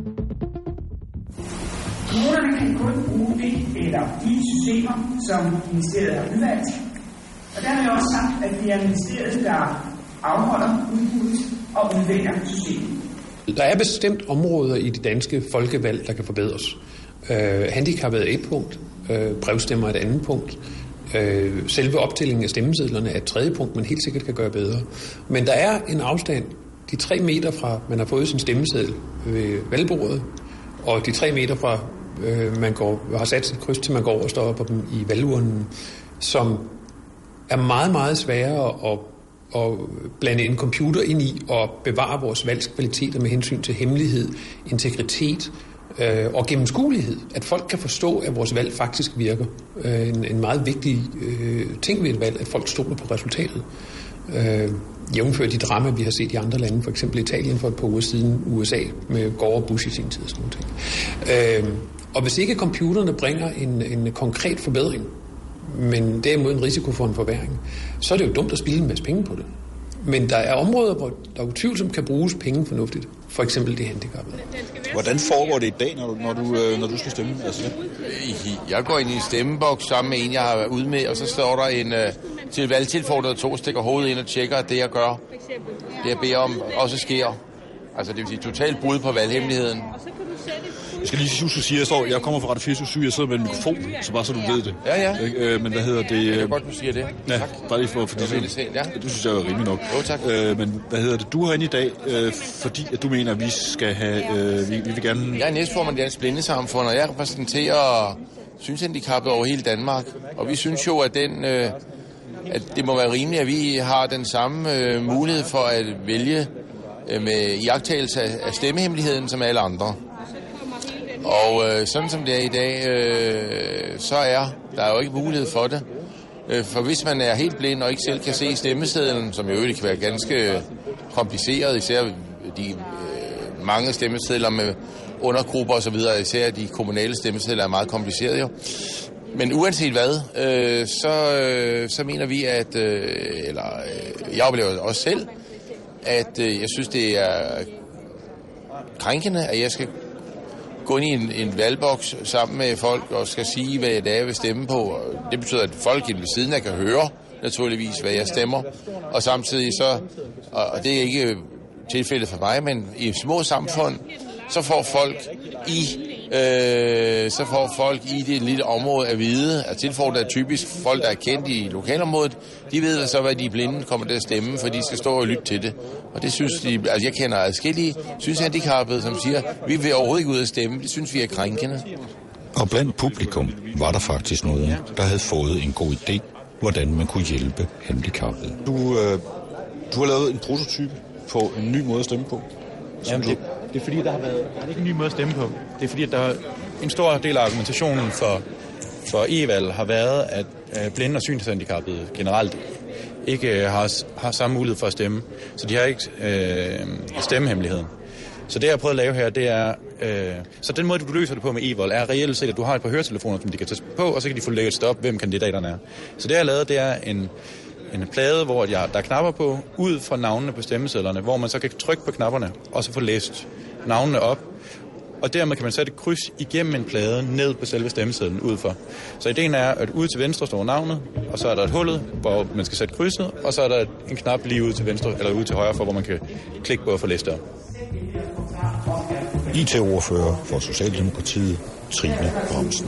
Kommunerne kan kun bruge det eller de systemer, som ministeriet har udvalgt. Og der har jeg også sagt, at det er ministeriet, der afholder udbuddet og udvælger systemet. Der er bestemt områder i de danske folkevalg, der kan forbedres. Handicap er et punkt, brevstemmer er et andet punkt. Selve optællingen af stemmesedlerne er et 3. punkt, man helt sikkert kan gøre bedre. Men der er en afstand, de 3 meter fra, man har fået sin stemmeseddel ved valgbordet, og de 3 meter fra, man har sat sit kryds, til man går og står op i valgurnen, som er meget, meget sværere at blande en computer ind i og bevare vores valgskvaliteter med hensyn til hemmelighed, integritet og gennemskuelighed. At folk kan forstå, at vores valg faktisk virker. En meget vigtig ting ved et valg, at folk stoler på resultatet. Jævnfør de drama, vi har set i andre lande, for eksempel Italien for et par uger siden, USA med Gore og Bush i sin tid og sådan noget. Og hvis ikke computerne bringer en konkret forbedring, men derimod en risiko for en forværring, så er det jo dumt at spilde en masse penge på det. Men der er områder, hvor der utvivlsomt kan bruges penge fornuftigt. For eksempel det handicappede. Hvordan foregår det i dag, når du skal stemme? Altså? Jeg går ind i en stemmeboks sammen med en, jeg har været ude med, og så står der en til valgtilfordret 2, stikker hovedet ind og tjekker, at det jeg gør, det jeg beder om, også sker. Altså det vil sige totalt brud på valghemmeligheden. Jeg skal lige sige, at jeg kommer fra Radio 24/7, jeg sidder med en mikrofon, så bare så du ved det. Ja. Men hvad hedder det? Det er godt, du siger det. Ja, tak. Bare lige for det. Du synes, jeg er rimelig nok. Jo, tak. Men hvad hedder det? Du er herinde i dag, fordi at du mener, at vi skal have... vi vil gerne... Jeg er næstformand i Dansk Blindesamfund, og jeg repræsenterer synshandicappede over hele Danmark. Og vi synes jo, at at det må være rimeligt, at vi har den samme mulighed for at vælge med iagttagelse af stemmehemmeligheden som alle andre. Og sådan som det er i dag, så er der jo ikke mulighed for det. For hvis man er helt blind og ikke selv kan se stemmesedlen, som jo kan være ganske kompliceret, især de mange stemmesedler med undergrupper osv., især de kommunale stemmesedler er meget kompliceret jo. Men uanset hvad, så mener vi, at, jeg oplever også selv, at jeg synes, det er krænkende, at jeg skal gå ind i en valgboks sammen med folk og skal sige, hvad det er, jeg vil stemme på. Det betyder, at folk ved siden af kan høre naturligvis, hvad jeg stemmer. Og samtidig så, og det er ikke tilfældet for mig, men i små samfund, så får folk i det lille område at vide, at tilfældet er typisk folk, der er kendt i lokalområdet, de ved så, hvad de blinde kommer til at stemme, for de skal stå og lytte til det. Og det synes de, altså jeg kender adskillige synshandicappede, som siger, vi vil overhovedet ikke ud at stemme, det synes vi er krænkende. Og blandt publikum var der faktisk noget, der havde fået en god idé, hvordan man kunne hjælpe handicappede. Du har lavet en prototype på en ny måde at stemme på. Jamen, det er fordi, der er ikke en ny måde at stemme på. Det er fordi, at der er en stor del af argumentationen for e-valg har været, at blinde og synshandicappede generelt ikke har samme mulighed for at stemme. Så de har ikke stemmehemmeligheden. Så det, jeg har prøvet at lave her, det er... så den måde, du løser det på med e-valg, er reelt set, at du har et par høretelefoner, som de kan tage på, og så kan de få læst op, hvem kandidaterne er. Så det, jeg har lavet, det er en plade, hvor der er knapper på, ud fra navnene på stemmesedlerne, hvor man så kan trykke på knapperne, og så få læst navnene op. Og dermed kan man sætte et kryds igennem en plade ned på selve stemmesedlen udfor. Så ideen er, at ude til venstre står navnet, og så er der et hullet, hvor man skal sætte krydset, og så er der en knap lige ude til venstre, eller ude til højre, for hvor man kan klikke på at få læst op. IT-ordfører for Socialdemokratiet, Trine Bramsen.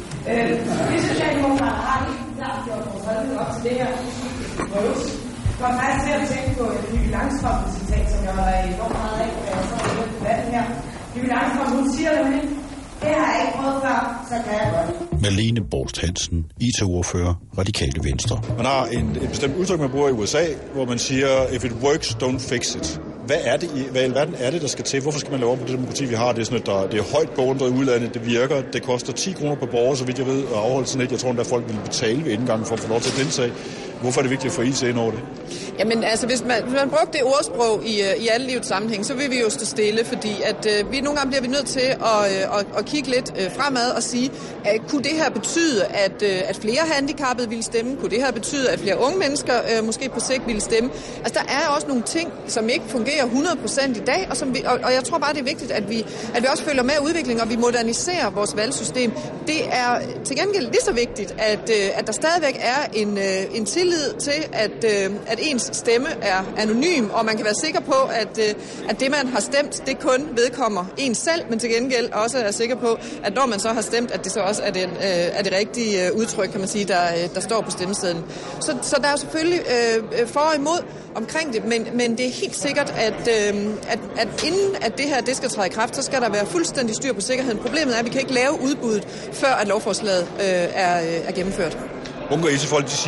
Jeg kom faktisk til at tænke på et Pippi Langstrømpe-citat, som jeg var enormt meget af, da jeg så i debatten her. Pippi Langstrømpe, hun siger nemlig, det har jeg ikke prøvet før, så kan jeg godt. Malene Borst Hansen, IT-ordfører, Radikale Venstre. Man har et bestemt udtryk, man bruger i USA, hvor man siger, if it works, don't fix it. Hvad i alverden er det, der skal til? Hvorfor skal man lave om på det demokrati, vi har? Det er sådan, at det er højt beundret i udlandet, det virker. Det koster 10 kroner per borger, så vidt jeg ved, at afholde sådan et. Jeg tror, at folk vil betale ved indgangen for at få lov til at deltage. Hvorfor er det vigtigt for IT ind over det? Jamen altså, hvis man brugte det ordsprog i alle livets sammenhæng, så vil vi jo stå stille, fordi at vi nogle gange bliver vi nødt til at kigge lidt fremad og sige, kunne det her betyde, at flere handicappede ville stemme? Kunne det her betyde, at flere unge mennesker måske på sigt ville stemme? Altså, der er også nogle ting, som ikke fungerer 100% i dag, og jeg tror bare, det er vigtigt, at vi også følger med udviklingen, og vi moderniserer vores valgsystem. Det er til gengæld lige så vigtigt, at der stadigvæk er en tillid til, at ens stemme er anonym, og man kan være sikker på, at det, man har stemt, det kun vedkommer en selv, men til gengæld også er sikker på, at når man så har stemt, at det så også er det rigtige udtryk, kan man sige, der står på stemmesedlen. Så der er jo selvfølgelig for og imod omkring det, men det er helt sikkert, at inden at det her det skal træde i kraft, så skal der være fuldstændig styr på sikkerheden. Problemet er, at vi kan ikke lave udbuddet, før at lovforslaget er gennemført. Unge IT-folk, de siger,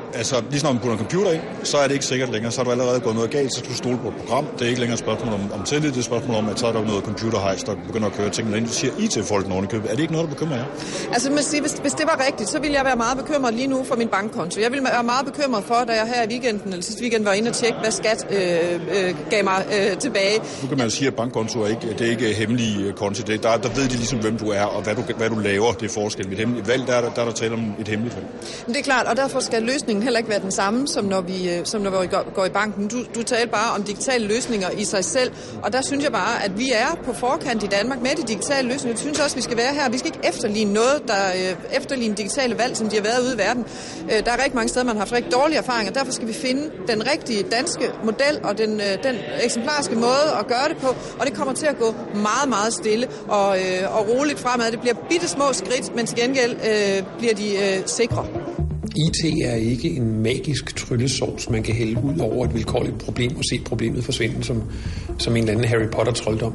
altså lige når man putter en computer ind, så er det ikke sikkert længere. Så er du allerede gået noget galt, så skal du stole på et program. Det er ikke længere et spørgsmål om tillid, det er et spørgsmål om, at så er der noget computerhejs, der begynder at køre tingene ind. Du siger IT-folk nogen i købet. Er det ikke noget, der bekymrer jer? Altså man siger, hvis det var rigtigt, så ville jeg være meget bekymret lige nu for min bankkonto. Jeg ville være meget bekymret for, da jeg her i weekenden, eller sidste weekend, var inde og tjekke, hvad skat gav mig tilbage. Nu kan man sige, at bankkonto det er ikke hemmelige konti. Der ved de ligesom, hvem du er, og hvad du laver. Det er forskel. Ved et hemmeligt valg, der er der tale om et hemmeligt valg. Men det er klart, og derfor skal løsningen heller ikke være den samme, som når vi går i banken. Du taler bare om digitale løsninger i sig selv, og der synes jeg bare, at vi er på forkant i Danmark med de digitale løsninger. Jeg synes også, vi skal være her. Vi skal ikke efterligne noget, der efterligne digitale valg, som de har været ude i verden. Der er rigtig mange steder, man har haft rigtig dårlige erfaringer. Derfor skal vi finde den rigtige danske model og den eksemplariske måde at gøre det på, og det kommer til at gå meget, meget stille og roligt fremad. Det bliver bitte små skridt, men til gengæld bliver de sikre. IT er ikke en magisk tryllesovs, man kan hælde ud over et vilkårligt problem og se problemet forsvinde som en eller anden Harry Potter-trolddom.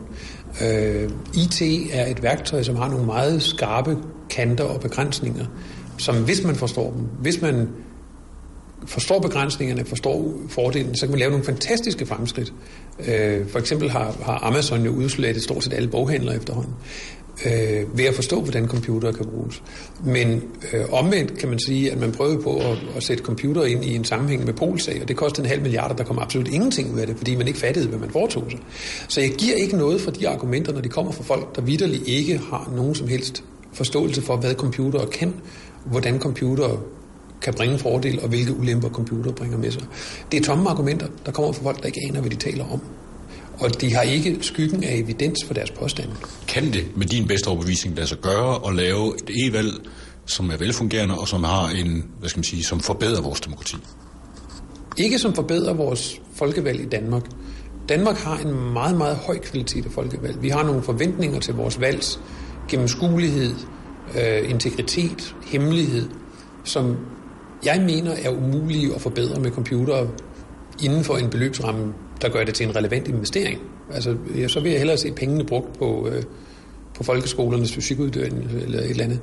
IT er et værktøj, som har nogle meget skarpe kanter og begrænsninger, som hvis man forstår dem, hvis man forstår begrænsningerne, forstår fordelen, så kan man lave nogle fantastiske fremskridt. For eksempel har Amazon jo udslettet stort set alle boghandlere efterhånden, ved at forstå, hvordan computere kan bruges. Men omvendt kan man sige, at man prøvede på at sætte computer ind i en sammenhæng med Polsag, og det kostede 500 milliarder, der kom absolut ingenting ud af det, fordi man ikke fattede, hvad man foretog sig. Så jeg giver ikke noget fra de argumenter, når de kommer fra folk, der vitterligt ikke har nogen som helst forståelse for, hvad computere kan, hvordan computere kan bringe fordel, og hvilke ulemper computer bringer med sig. Det er tomme argumenter, der kommer fra folk, der ikke aner, hvad de taler om. Og de har ikke skyggen af evidens for deres påstande. Kan det med din bedste overbevisning lade sig gøre at lave et e-valg, som er velfungerende, og som har som forbedrer vores demokrati? Ikke som forbedrer vores folkevalg i Danmark. Danmark har en meget, meget høj kvalitet af folkevalg. Vi har nogle forventninger til vores valgs gennemskuelighed, integritet, hemmelighed, som jeg mener er umulige at forbedre med computere inden for en beløbsramme, der gør det til en relevant investering. Altså, så vil jeg hellere se pengene brugt på folkeskolernes fysikuddannelse eller et eller andet.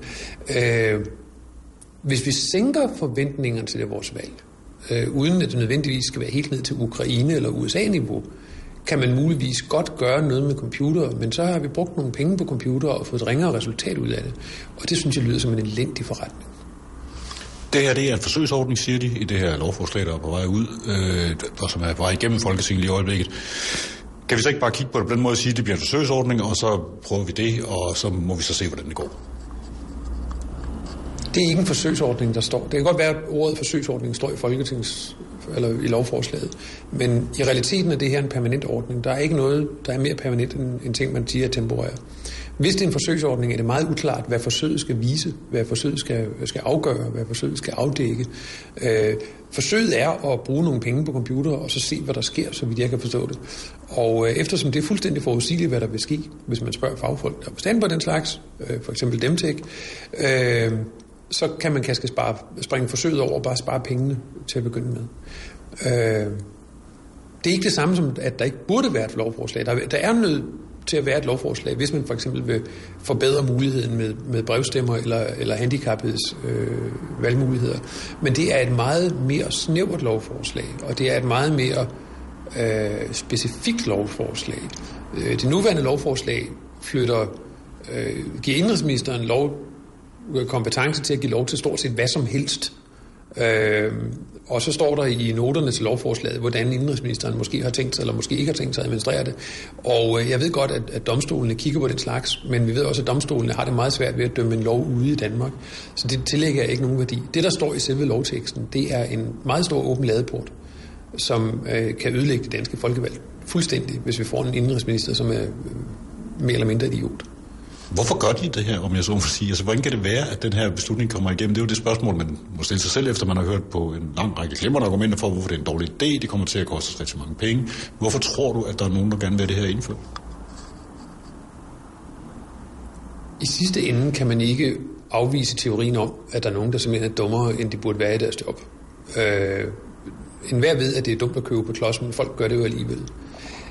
Hvis vi sænker forventningerne til vores valg, uden at det nødvendigvis skal være helt ned til Ukraine eller USA-niveau, kan man muligvis godt gøre noget med computere, men så har vi brugt nogle penge på computere og fået et ringere resultat ud af det. Og det synes jeg lyder som en elendig forretning. Det her det er en forsøgsordning, siger de, i det her lovforslag, der er på vej ud, og som er på vej igennem Folketinget i øjeblikket. Kan vi så ikke bare kigge på det på den måde og sige, at det bliver en forsøgsordning, og så prøver vi det, og så må vi så se, hvordan det går? Det er ikke en forsøgsordning, der står. Det kan godt være, at ordet forsøgsordning står eller i lovforslaget, men i realiteten er det her en permanent ordning. Der er ikke noget, der er mere permanent end ting, man siger er temporær. Hvis det er en forsøgsordning, er det meget uklart, hvad forsøget skal vise, hvad forsøget skal afgøre, hvad forsøget skal afdække. Forsøget er at bruge nogle penge på computer, og så se, hvad der sker, så vidt jeg kan forstå det. Og eftersom det er fuldstændig forudsigeligt, hvad der vil ske, hvis man spørger fagfolk, der er forstand på den slags, for eksempel Demtech, så kan man kanskje springe forsøget over og bare spare pengene til at begynde med. Det er ikke det samme som, at der ikke burde være et lovforslag. Der er nødt til at være et lovforslag, hvis man for eksempel vil forbedre muligheden med brevstemmer eller handicappedes valgmuligheder. Men det er et meget mere snævert lovforslag, og det er et meget mere specifikt lovforslag. Det nuværende lovforslag giver indrigsministeren kompetence til at give lov til stort set hvad som helst. Og så står der i noterne til lovforslaget, hvordan indrigsministeren måske har tænkt sig, eller måske ikke har tænkt sig at administrere det. Og jeg ved godt, at domstolene kigger på den slags, men vi ved også, at domstolene har det meget svært ved at dømme en lov ude i Danmark. Så det tillægger jeg ikke nogen værdi. Det, der står i selve lovteksten, det er en meget stor åben ladeport, som kan ødelægge det danske folkevalg fuldstændig, hvis vi får en indrigsminister, som er mere eller mindre idiot. Hvorfor gør de det her, om jeg så må sige? Altså, hvordan kan det være, at den her beslutning kommer igennem? Det er jo det spørgsmål, man må stille sig selv, efter man har hørt på en lang række glimrende argumenter for, hvorfor det er en dårlig idé. Det kommer til at koste rigtig mange penge. Hvorfor tror du, at der er nogen, der gerne vil have det her indført? I sidste ende kan man ikke afvise teorien om, at der er nogen, der simpelthen er dummere, end de burde være i deres job. Enhver ved, at det er dumt at købe på klods, men folk gør det jo alligevel.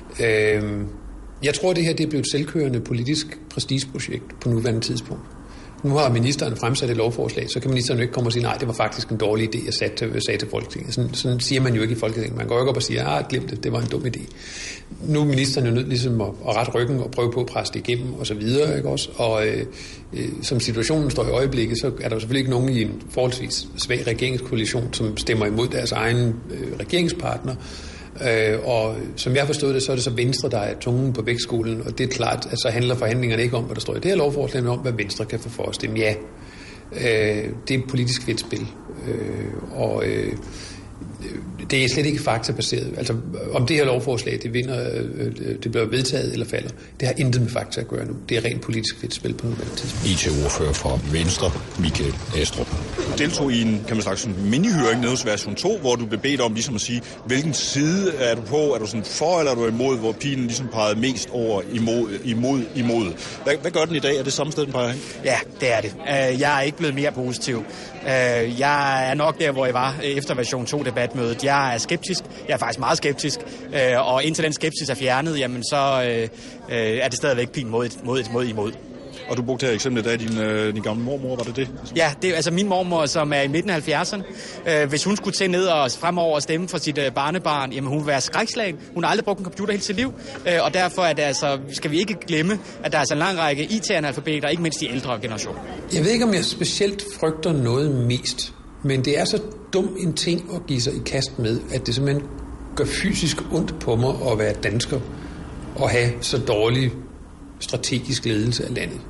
Jeg tror, at det her det er blevet et selvkørende politisk prestigeprojekt på nuværende tidspunkt. nu har ministeren fremsat et lovforslag, så kan ministeren jo ikke komme og sige, nej, det var faktisk en dårlig idé, jeg sagde til Folketinget. Sådan siger man jo ikke i Folketinget. Man går jo ikke op og siger, glem det var en dum idé. Nu er ministeren jo nødt ligesom at rette ryggen og prøve på at presse det igennem og så videre, ikke også? Og som situationen står i øjeblikket, så er der jo selvfølgelig ikke nogen i en forholdsvis svag regeringskoalition, som stemmer imod deres egen regeringspartner. Og som jeg forstod det, så er det så Venstre, der er tungen på vægtskolen, og det er klart, at så handler forhandlingerne ikke om, hvad der står i det her lovforslag, men om, hvad Venstre kan få for at stemme ja. Det er et politisk fedt spil, og det er slet ikke faktabaseret. Altså, om det her lovforslag, det bliver vedtaget eller falder, det har intet med fakta at gøre nu. Det er rent politisk fedt spil på nuværende tidspunkt. IT-ordfører fra Venstre, Michael Astrup. Du deltog i en, kan man slags, mini-høring nede hos version 2, hvor du blev bedt om ligesom at sige, hvilken side er du på? Er du sådan for, eller er du imod, hvor pilen ligesom pegede mest over imod? Hvad gør den i dag? Er det samme sted, den peger hen? Ja, det er det. Jeg er ikke blevet mere positiv. Jeg er nok der, hvor jeg var efter version 2-debatmødet. Jeg er skeptisk. Jeg er faktisk meget skeptisk. Og indtil den skepsis er fjernet, jamen så er det stadigvæk pin imod. Og du brugte her eksempel, da din gamle mormor, var det det? Ja, det er altså min mormor, som er i midten af 70'erne. Hvis hun skulle til ned og fremover og stemme for sit barnebarn, jamen hun vil være skrækslagen. Hun har aldrig brugt en computer hele sit liv, og derfor er det altså, skal vi ikke glemme, at der er altså en lang række IT-analfabeter, ikke mindst de ældre generationer. Jeg ved ikke, om jeg specielt frygter noget mest, men det er så dum en ting at give sig i kast med, at det simpelthen gør fysisk ondt på mig at være dansker og have så dårlig strategisk ledelse af landet.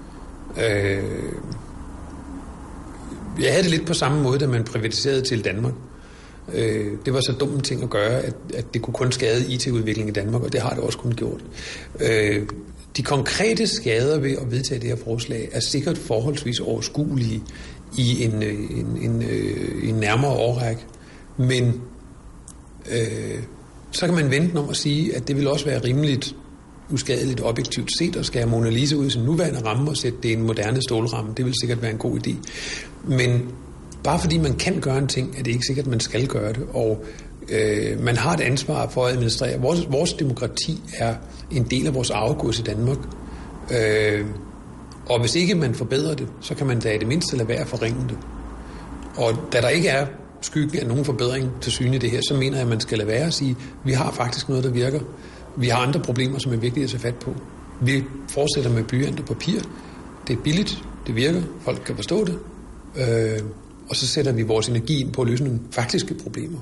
Jeg havde det lidt på samme måde, da man privatiserede til Danmark. Det var så dum en ting at gøre, at det kunne kun skade IT-udvikling i Danmark, og det har det også kun gjort. De konkrete skader ved at vedtage det her forslag er sikkert forholdsvis overskuelige i en nærmere årrække, men så kan man vente om at sige, at det vil også være rimeligt uskadeligt objektivt set at skære Mona Lisa ud i sin nuværende ramme og sætte det i en moderne stålramme. Det vil sikkert være en god idé. Men bare fordi man kan gøre en ting, er det ikke sikkert, at man skal gøre det. Og man har et ansvar for at administrere. Vores demokrati er en del af vores arvegods i Danmark. Og hvis ikke man forbedrer det, så kan man da i det mindste lade være at forringe det. Og da der ikke er skyggen af nogen forbedring til syne i det her, så mener jeg, at man skal lade være at sige, vi har faktisk noget, der virker. Vi har andre problemer, som er vigtige at tage fat på. Vi fortsætter med blyant og papir. Det er billigt, det virker, folk kan forstå det. Og så sætter vi vores energi ind på at løse nogle faktiske problemer.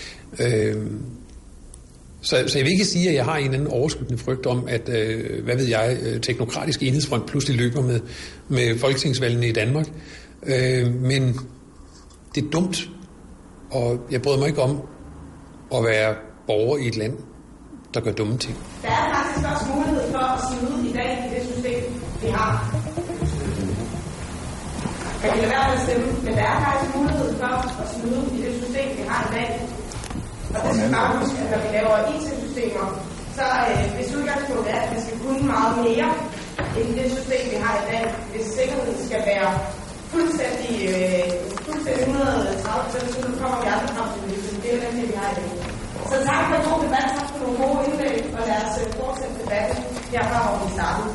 Så jeg vil ikke sige, at jeg har en eller anden overskyggende frygt om, at, teknokratisk enhedsfront pludselig løber med folketingsvalgene i Danmark. Men det er dumt, og jeg bryder mig ikke om at være borger i et land, der gør dumme ting. Der er faktisk også mulighed for at snyde i dag i det system, vi har. Man kan lade være med at stemme, men der er faktisk mulighed for at snyde i det system, vi har i dag. Og det skal bare huske, at når vi laver IT-systemer, så hvis udgangspunktet er, at vi skal kunne meget mere end det system, vi har i dag, hvis sikkerheden skal være fuldstændig 130%, så kommer vi aldrig frem til det. Det er jo det, vi har i dag. Så tak for en god debat, tak for nogle gode indlæg, og lad os fortsætte debatten herfra, hvor vi startede.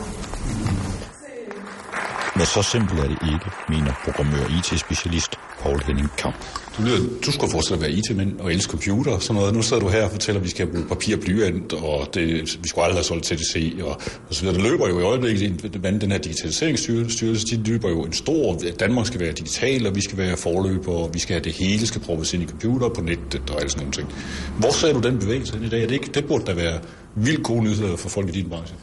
Men så simpelt er det ikke, mener programmør IT-specialist Paul Henning Kamp. Du skulle fortsætte at være IT-mænd og elske computer og sådan noget. Nu sidder du her og fortæller, at vi skal bruge papir og blyant, og vi skulle aldrig have solgt TDC og så videre. Det løber jo i øjeblikket, den her digitaliseringsstyrelse, de løber jo en stor, at Danmark skal være digital, og vi skal være forløber, og vi skal have det hele, skal proppes ind i computer på nettet og alle sådan nogle ting. Hvor ser du den bevægelse i dag? Det burde da være vildt gode nyheder for folk i din branche.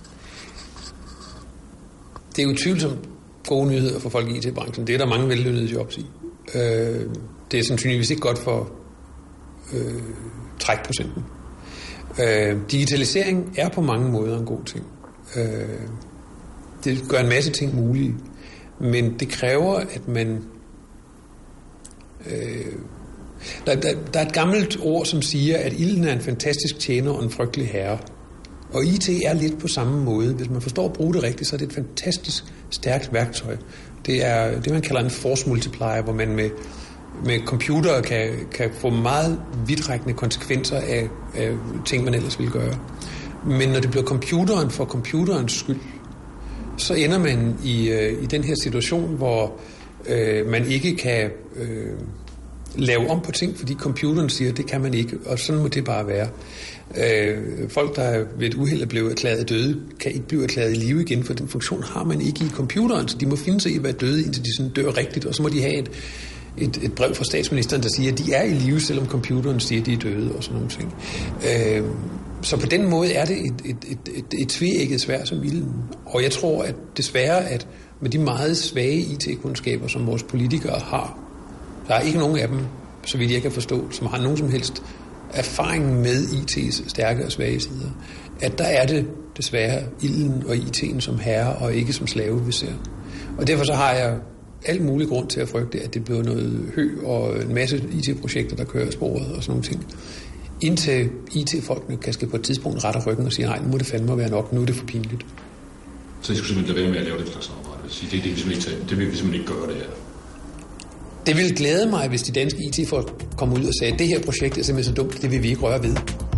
Det er jo tvivlsomt gode nyheder for folk i IT-branchen. Det er der mange vellønnede jobs i. Det er sandsynligvis ikke godt for trækprocenten. Digitalisering er på mange måder en god ting. Det gør en masse ting mulige, men det kræver, at man... Der er et gammelt ord, som siger, at ilden er en fantastisk tjener og en frygtelig herre. Og IT er lidt på samme måde. Hvis man forstår at bruge det rigtigt, så er det et fantastisk stærkt værktøj. Det er det, man kalder en force multiplier, hvor man med computere kan få meget vidtrækkende konsekvenser af ting, man ellers ville gøre. Men når det bliver computeren for computerens skyld, så ender man i den her situation, hvor man ikke kan lave om på ting, fordi computeren siger, at det kan man ikke, og sådan må det bare være. Folk, der ved et uheld er blevet erklæret døde, kan ikke blive erklæret i live igen, for den funktion har man ikke i computeren, så de må finde sig i at være døde, indtil de sådan dør rigtigt, og så må de have et brev fra statsministeren, der siger, at de er i live, selvom computeren siger, at de er døde, og sådan nogle ting. Så på den måde er det et tveægget sværd som ilden. Og jeg tror, at desværre, at med de meget svage IT-kundskaber, som vores politikere har, der er ikke nogen af dem, så vidt jeg kan forstå, som har nogen som helst erfaring med IT's stærke og svage sider, at der er det desværre ilden og IT'en som herre, og ikke som slave, vi ser. Og derfor så har jeg alt mulig grund til at frygte, at det bliver noget hø og en masse IT-projekter, der kører sporet og sådan nogle ting. Indtil IT-folkene kan på et tidspunkt rette ryggen og sige, nej, nu må det fandme være nok, nu er det for pinligt. Så I skulle simpelthen lade være med at lave det slags arbejde? Det vil vi simpelthen ikke gøre det her? Det ville glæde mig, hvis de danske IT-folk kom ud og sagde, at det her projekt er simpelthen så dumt, det vil vi ikke røre ved.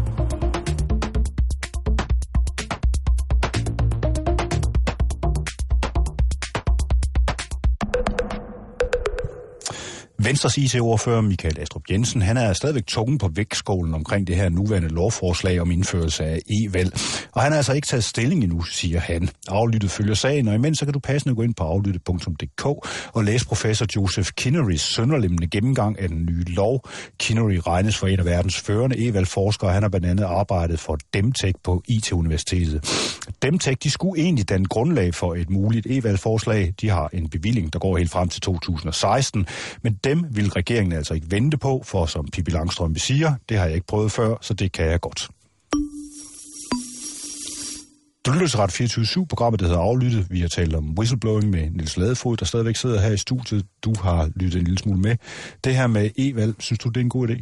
Venstres IT-ordfører Michael Astrup Jensen, han er stadigvæk tungen på vægtskålen omkring det her nuværende lovforslag om indførelse af e-valg. Og han har altså ikke taget stilling endnu, siger han. Aflyttet følger sagen, og imens så kan du passende gå ind på aflyttet.dk og læse professor Joseph Kinnerys sønderlemmende gennemgang af den nye lov. Kinnery regnes for en af verdens førende e-valgforskere. Han har blandt andet arbejdet for Demtech på IT-universitetet. Demtech, de skulle egentlig danne grundlag for et muligt e-valgforslag. De har en bevilling, der går helt frem til 2016, men dem vil regeringen altså ikke vente på, for som Pippi Langstrømpe siger, det har jeg ikke prøvet før, så det kan jeg godt. Du lytter til Ret 24/7, programmet, der hedder Aflyttet. Vi har talt om whistleblowing med Niels Ladefod, der stadigvæk sidder her i studiet. Du har lyttet en lille smule med. Det her med e-valg, synes du, det er en god idé?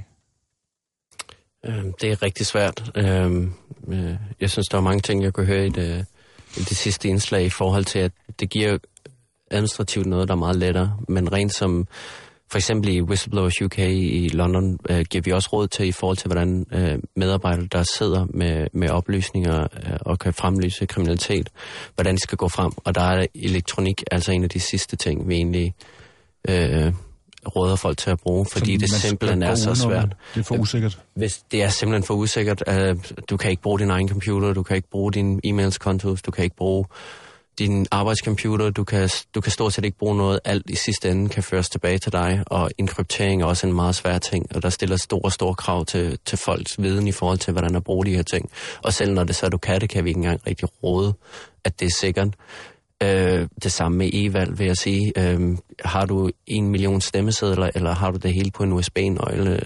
Det er rigtig svært. Jeg synes, der er mange ting, jeg kunne høre i det sidste indslag i forhold til, at det giver administrativt noget, der er meget lettere, men rent som for eksempel i Whistleblowers UK i London giver vi også råd til i forhold til, hvordan medarbejdere, der sidder med oplysninger og kan fremlyse kriminalitet, hvordan de skal gå frem. Og der er elektronik altså en af de sidste ting, vi egentlig råder folk til at bruge, fordi det simpelthen er så svært. Det er for usikkert. Hvis det er simpelthen for usikkert. Du kan ikke bruge din egen computer, du kan ikke bruge din e-mails-kontos, du kan ikke bruge din arbejdscomputer, du kan stort set ikke bruge noget. Alt i sidste ende kan føres tilbage til dig, og inkryptering er også en meget svær ting, og der stiller store krav til folks viden i forhold til, hvordan at bruge de her ting. Og selv når det så du kan vi ikke engang rigtig råde, at det er sikkert. Det samme med e-valg, vil jeg sige. Har du 1 million stemmesedler, eller har du det hele på en USB-nøgle?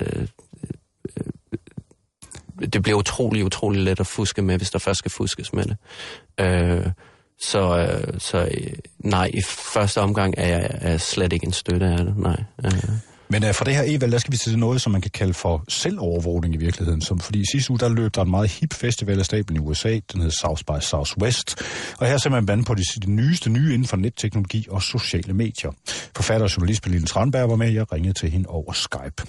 Det bliver utrolig let at fuske med, hvis der først skal fuskes med det. Så nej, i første omgang er jeg slet ikke en støtte af det, nej. Men for det her e-valg, der skal vi til noget, som man kan kalde for selvovervågning i virkeligheden. Fordi i sidste uge, der løb der en meget hip festival af stablen i USA, den hedder South by Southwest. Og her ser man blandt på det nyeste nye inden for netteknologi og sociale medier. Forfatter og journalist Pernille Tranberg var med, jeg ringede til hende over Skype.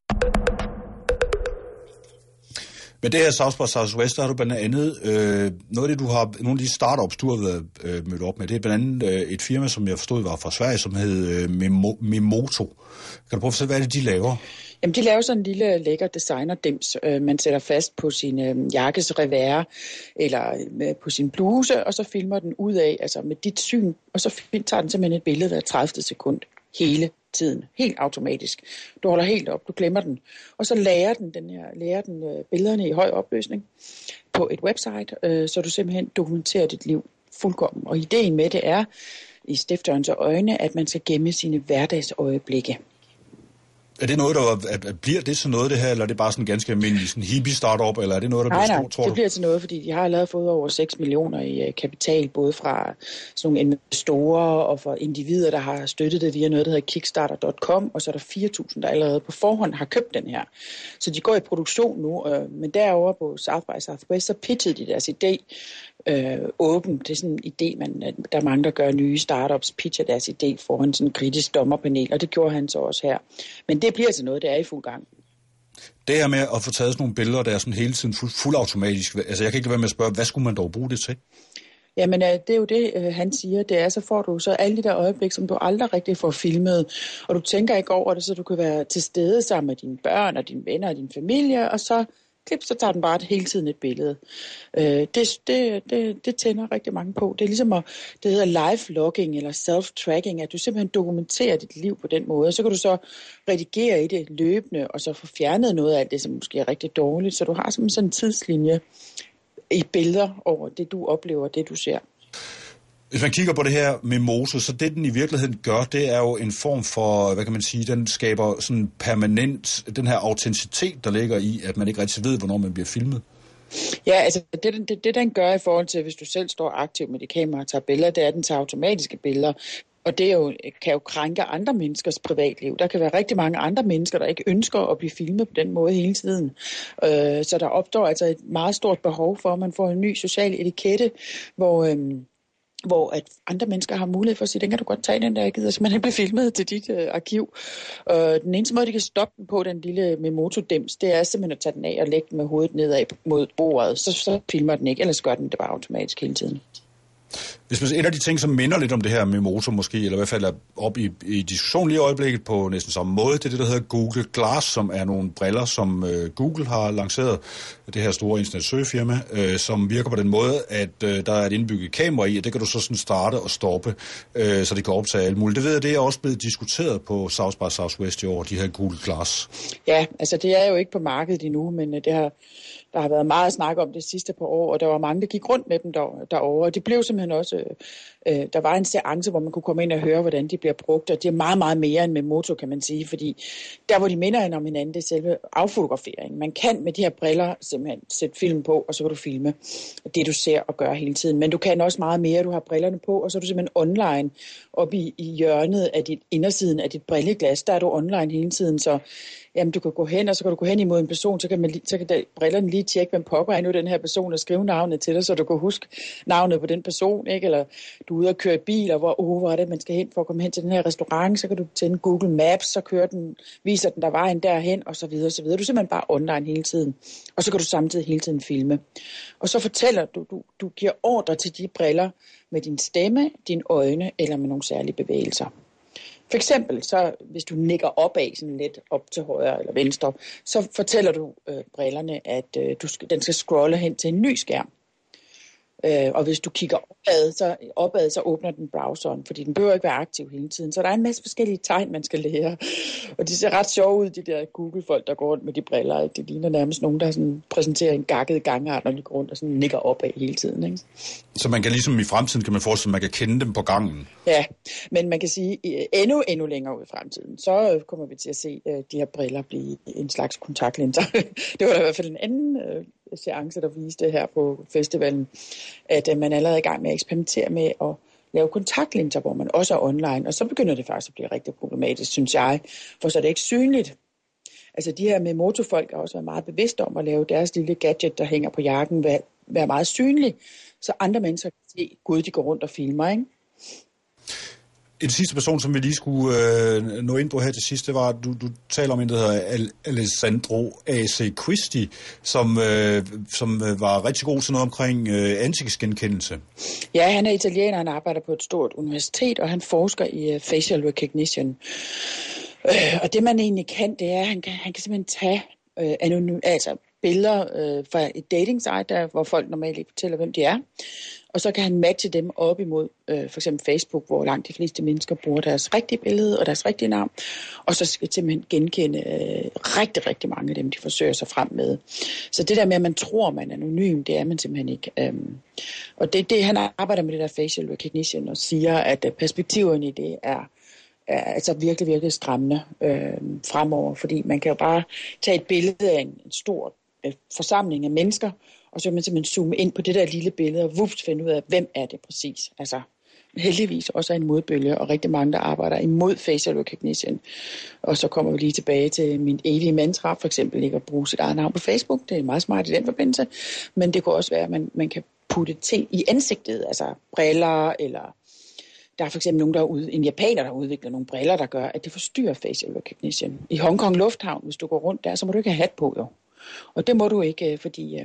Men det her South by Southwest, der har du blandt andet, nogle af de startups, du har været mødt op med, det er blandt andet et firma, som jeg forstod var fra Sverige, som hed Memoto. Kan du prøve at se, hvad det de laver? Jamen, de laver sådan en lille lækker designer-dims, man sætter fast på sin jakkes revers eller på sin bluse, og så filmer den ud af, altså med dit syn, og så tager den simpelthen et billede hver 30. sekund hele tiden, helt automatisk. Du holder helt op, du glemmer den, og så lærer den billederne i høj opløsning på et website, så du simpelthen dokumenterer dit liv fuldkommen. Og ideen med det er, i stifterens øjne, at man skal gemme sine hverdagsøjeblikke. Er det noget, bliver det så noget det her, eller er det bare sådan ganske almindelig sådan hippie startup, eller er det noget, der bliver stort, tror du? Det bliver til noget, fordi de har allerede fået over 6 millioner i kapital, både fra sådan nogle investorer og fra individer, der har støttet det via noget, der hedder Kickstarter.com, og så er der 4.000, der allerede på forhånd har købt den her. Så de går i produktion nu, men derover på South by Southwest, så pitchede de deres idé åben. Det er sådan en idé, der er mange, der gør nye startups, pitcher deres idé foran sådan en kritisk dommerpanel, og det gjorde han så også her. Men det bliver altså noget, der er i fuld gang. Det her med at få taget sådan nogle billeder, der er sådan hele tiden fuldautomatisk, altså jeg kan ikke lade være med at spørge, hvad skulle man dog bruge det til? Jamen, det er jo det, han siger. Det er, så får du så alle de der øjeblik, som du aldrig rigtig får filmet, og du tænker ikke over det, så du kan være til stede sammen med dine børn og dine venner og din familie, og så så tager den bare hele tiden et billede. Det tænder rigtig mange på. Det er ligesom, det hedder live-logging eller self-tracking, at du simpelthen dokumenterer dit liv på den måde. Så kan du så redigere i det løbende, og så få fjernet noget af det, som måske er rigtig dårligt. Så du har sådan en tidslinje i billeder over det, du oplever, det du ser. Hvis man kigger på det her med Mozo, så det den i virkeligheden gør, det er jo en form for, hvad kan man sige, den skaber sådan permanent, den her autenticitet, der ligger i, at man ikke rigtig ved, hvornår man bliver filmet. Ja, altså det den gør i forhold til, hvis du selv står aktiv med dit kamera og tager billeder, det er, at den tager automatiske billeder. Og det kan jo krænke andre menneskers privatliv. Der kan være rigtig mange andre mennesker, der ikke ønsker at blive filmet på den måde hele tiden. Så der opstår altså et meget stort behov for, at man får en ny social etikette, hvor at andre mennesker har mulighed for at sige, den kan du godt tage den der, jeg gider simpelthen blive filmet til dit arkiv. Den eneste måde, de kan stoppe den på, den lille Memoto-dims, det er simpelthen at tage den af og lægge den med hovedet nedad mod bordet. Så filmer den ikke, ellers gør den det bare automatisk hele tiden. Hvis man en af de ting, som minder lidt om det her med Mozo måske, eller i hvert fald er op i diskussionen lige i øjeblikket på næsten samme måde, det er det, der hedder Google Glass, som er nogle briller, som Google har lanceret, det her store internetsøgefirma, som virker på den måde, at der er et indbygget kamera i, og det kan du så sådan starte og stoppe, så det kan optage alt muligt. Det ved jeg, det er også blevet diskuteret på South by Southwest i år, de her Google Glass. Ja, altså det er jo ikke på markedet endnu, men der har været meget snak om det sidste par år, og der var mange, der gik rundt med dem derovre. Og det blev simpelthen også, der var en seance, hvor man kunne komme ind og høre, hvordan de bliver brugt, og det er meget, meget mere end med Moto, kan man sige, fordi der, hvor de minder om hinanden, det er selve affotografering. Man kan med de her briller simpelthen sætte film på, og så kan du filme det, du ser og gøre hele tiden. Men du kan også meget mere, du har brillerne på, og så er du simpelthen online oppe i hjørnet af dit indersiden af dit brilleglas. Der er du online hele tiden, så jamen, du kan gå hen, og så kan du gå hen imod en person, så kan brillerne lige tjekke, hvem pokker er nu den her person, og skrive navnet til dig, så du kan huske navnet på den person, ikke? Eller du er ude og køre i bil, og hvor er det, man skal hen for at komme hen til den her restaurant, så kan du tænde Google Maps, så viser den der vejen derhen, og så videre, så videre. Du er simpelthen bare online hele tiden, og så kan du samtidig hele tiden filme. Og så fortæller du giver ordre til de briller med din stemme, dine øjne, eller med nogle særlige bevægelser. For eksempel, så hvis du nikker opad, sådan lidt op til højre eller venstre, så fortæller du brillerne, at den skal scrolle hen til en ny skærm. Og hvis du kigger opad, så åbner den browseren, fordi den behøver ikke være aktiv hele tiden. Så der er en masse forskellige tegn, man skal lære. Og de ser ret sjove ud, de der Google-folk, der går rundt med de briller. Det ligner nærmest nogen, der sådan præsenterer en gakket gangart, når de går rundt og sådan nikker opad hele tiden. Ikke? Så man kan ligesom i fremtiden, kan man forestille, man kan kende dem på gangen? Ja, men man kan sige, endnu længere ud i fremtiden, så kommer vi til at se de her briller blive en slags kontaktlinser. Det var da i hvert fald en anden seance, der viste her på festivalen, at man allerede er i gang med at eksperimentere med at lave kontaktlinser, hvor man også er online, og så begynder det faktisk at blive rigtig problematisk, synes jeg, for så er det ikke synligt. Altså de her med motorfolk har også været meget bevidste om at lave deres lille gadget, der hænger på jakken, være meget synlig, så andre mennesker kan se, gud, de går rundt og filmer, ikke? En sidste person, som vi lige skulle nå ind på her til sidst, det var, du taler om en, der hedder Alessandro A.C. Quisti, som var rigtig god til noget omkring ansigtsgenkendelse. Ja, han er italiener, han arbejder på et stort universitet, og han forsker i facial recognition. Og det man egentlig kan, det er, at han kan simpelthen tage billeder fra et dating site, hvor folk normalt ikke fortæller, hvem de er. Og så kan han matche dem op imod for eksempel Facebook, hvor langt de fleste mennesker bruger deres rigtige billede og deres rigtige navn. Og så skal simpelthen genkende rigtig, rigtig mange af dem, de forsøger sig frem med. Så det der med, at man tror, man er anonym, det er man simpelthen ikke. Og det han arbejder med det der facial recognition og siger, at perspektiverne i det er altså virkelig, virkelig skræmmende fremover. Fordi man kan jo bare tage et billede af en stor forsamling af mennesker, og så kan man simpelthen zoome ind på det der lille billede, og vups finde ud af, hvem er det præcis. Altså heldigvis også er en modbølge, og rigtig mange, der arbejder imod facial recognition. Og så kommer vi lige tilbage til min evige mantra, for eksempel ikke at bruge sit eget navn på Facebook. Det er meget smart i den forbindelse. Men det kunne også være, at man kan putte ting i ansigtet, altså briller, eller der er for eksempel en japaner, der udvikler nogle briller, der gør, at det forstyrrer facial recognition. I Hongkong Lufthavn, hvis du går rundt der, så må du ikke have hat på, jo. Og det må du ikke, fordi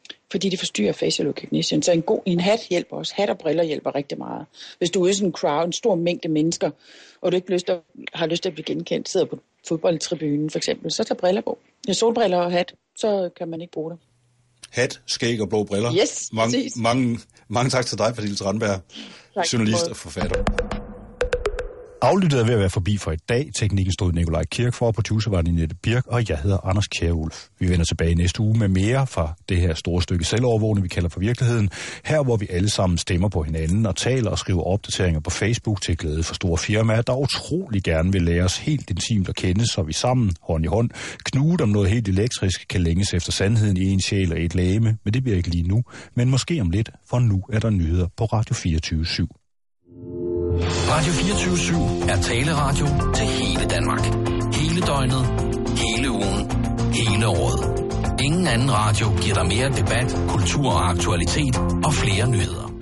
fordi det forstyrrer facial recognition. Så en hat hjælper også. Hat og briller hjælper rigtig meget. Hvis du er i sådan en crowd, en stor mængde mennesker, og du ikke har lyst til at blive genkendt, sidder på fodboldtribunen for eksempel, så tag briller på. Ja, solbriller og hat, så kan man ikke bruge det. Hat, skæg og blå briller. Yes, præcis. Mange tak til dig, Pernille Tranberg, journalist og forfatter. Aflyttet er ved at være forbi for i dag. Teknikken stod Nikolaj Kirk for, producer var Ninette Birk, og jeg hedder Anders Kjærulf. Vi vender tilbage næste uge med mere fra det her store stykke selvovervågning, vi kalder for virkeligheden. Her, hvor vi alle sammen stemmer på hinanden og taler og skriver opdateringer på Facebook til glæde for store firmaer, der utrolig gerne vil lære os helt intimt at kende, så vi sammen, hånd i hånd, knuget om noget helt elektrisk, kan længes efter sandheden i en sjæl og et legeme. Men det bliver ikke lige nu, men måske om lidt, for nu er der nyheder på Radio 24/7. Radio 24/7 er taleradio til hele Danmark. Hele døgnet, hele ugen, hele året. Ingen anden radio giver dig mere debat, kultur og aktualitet og flere nyheder.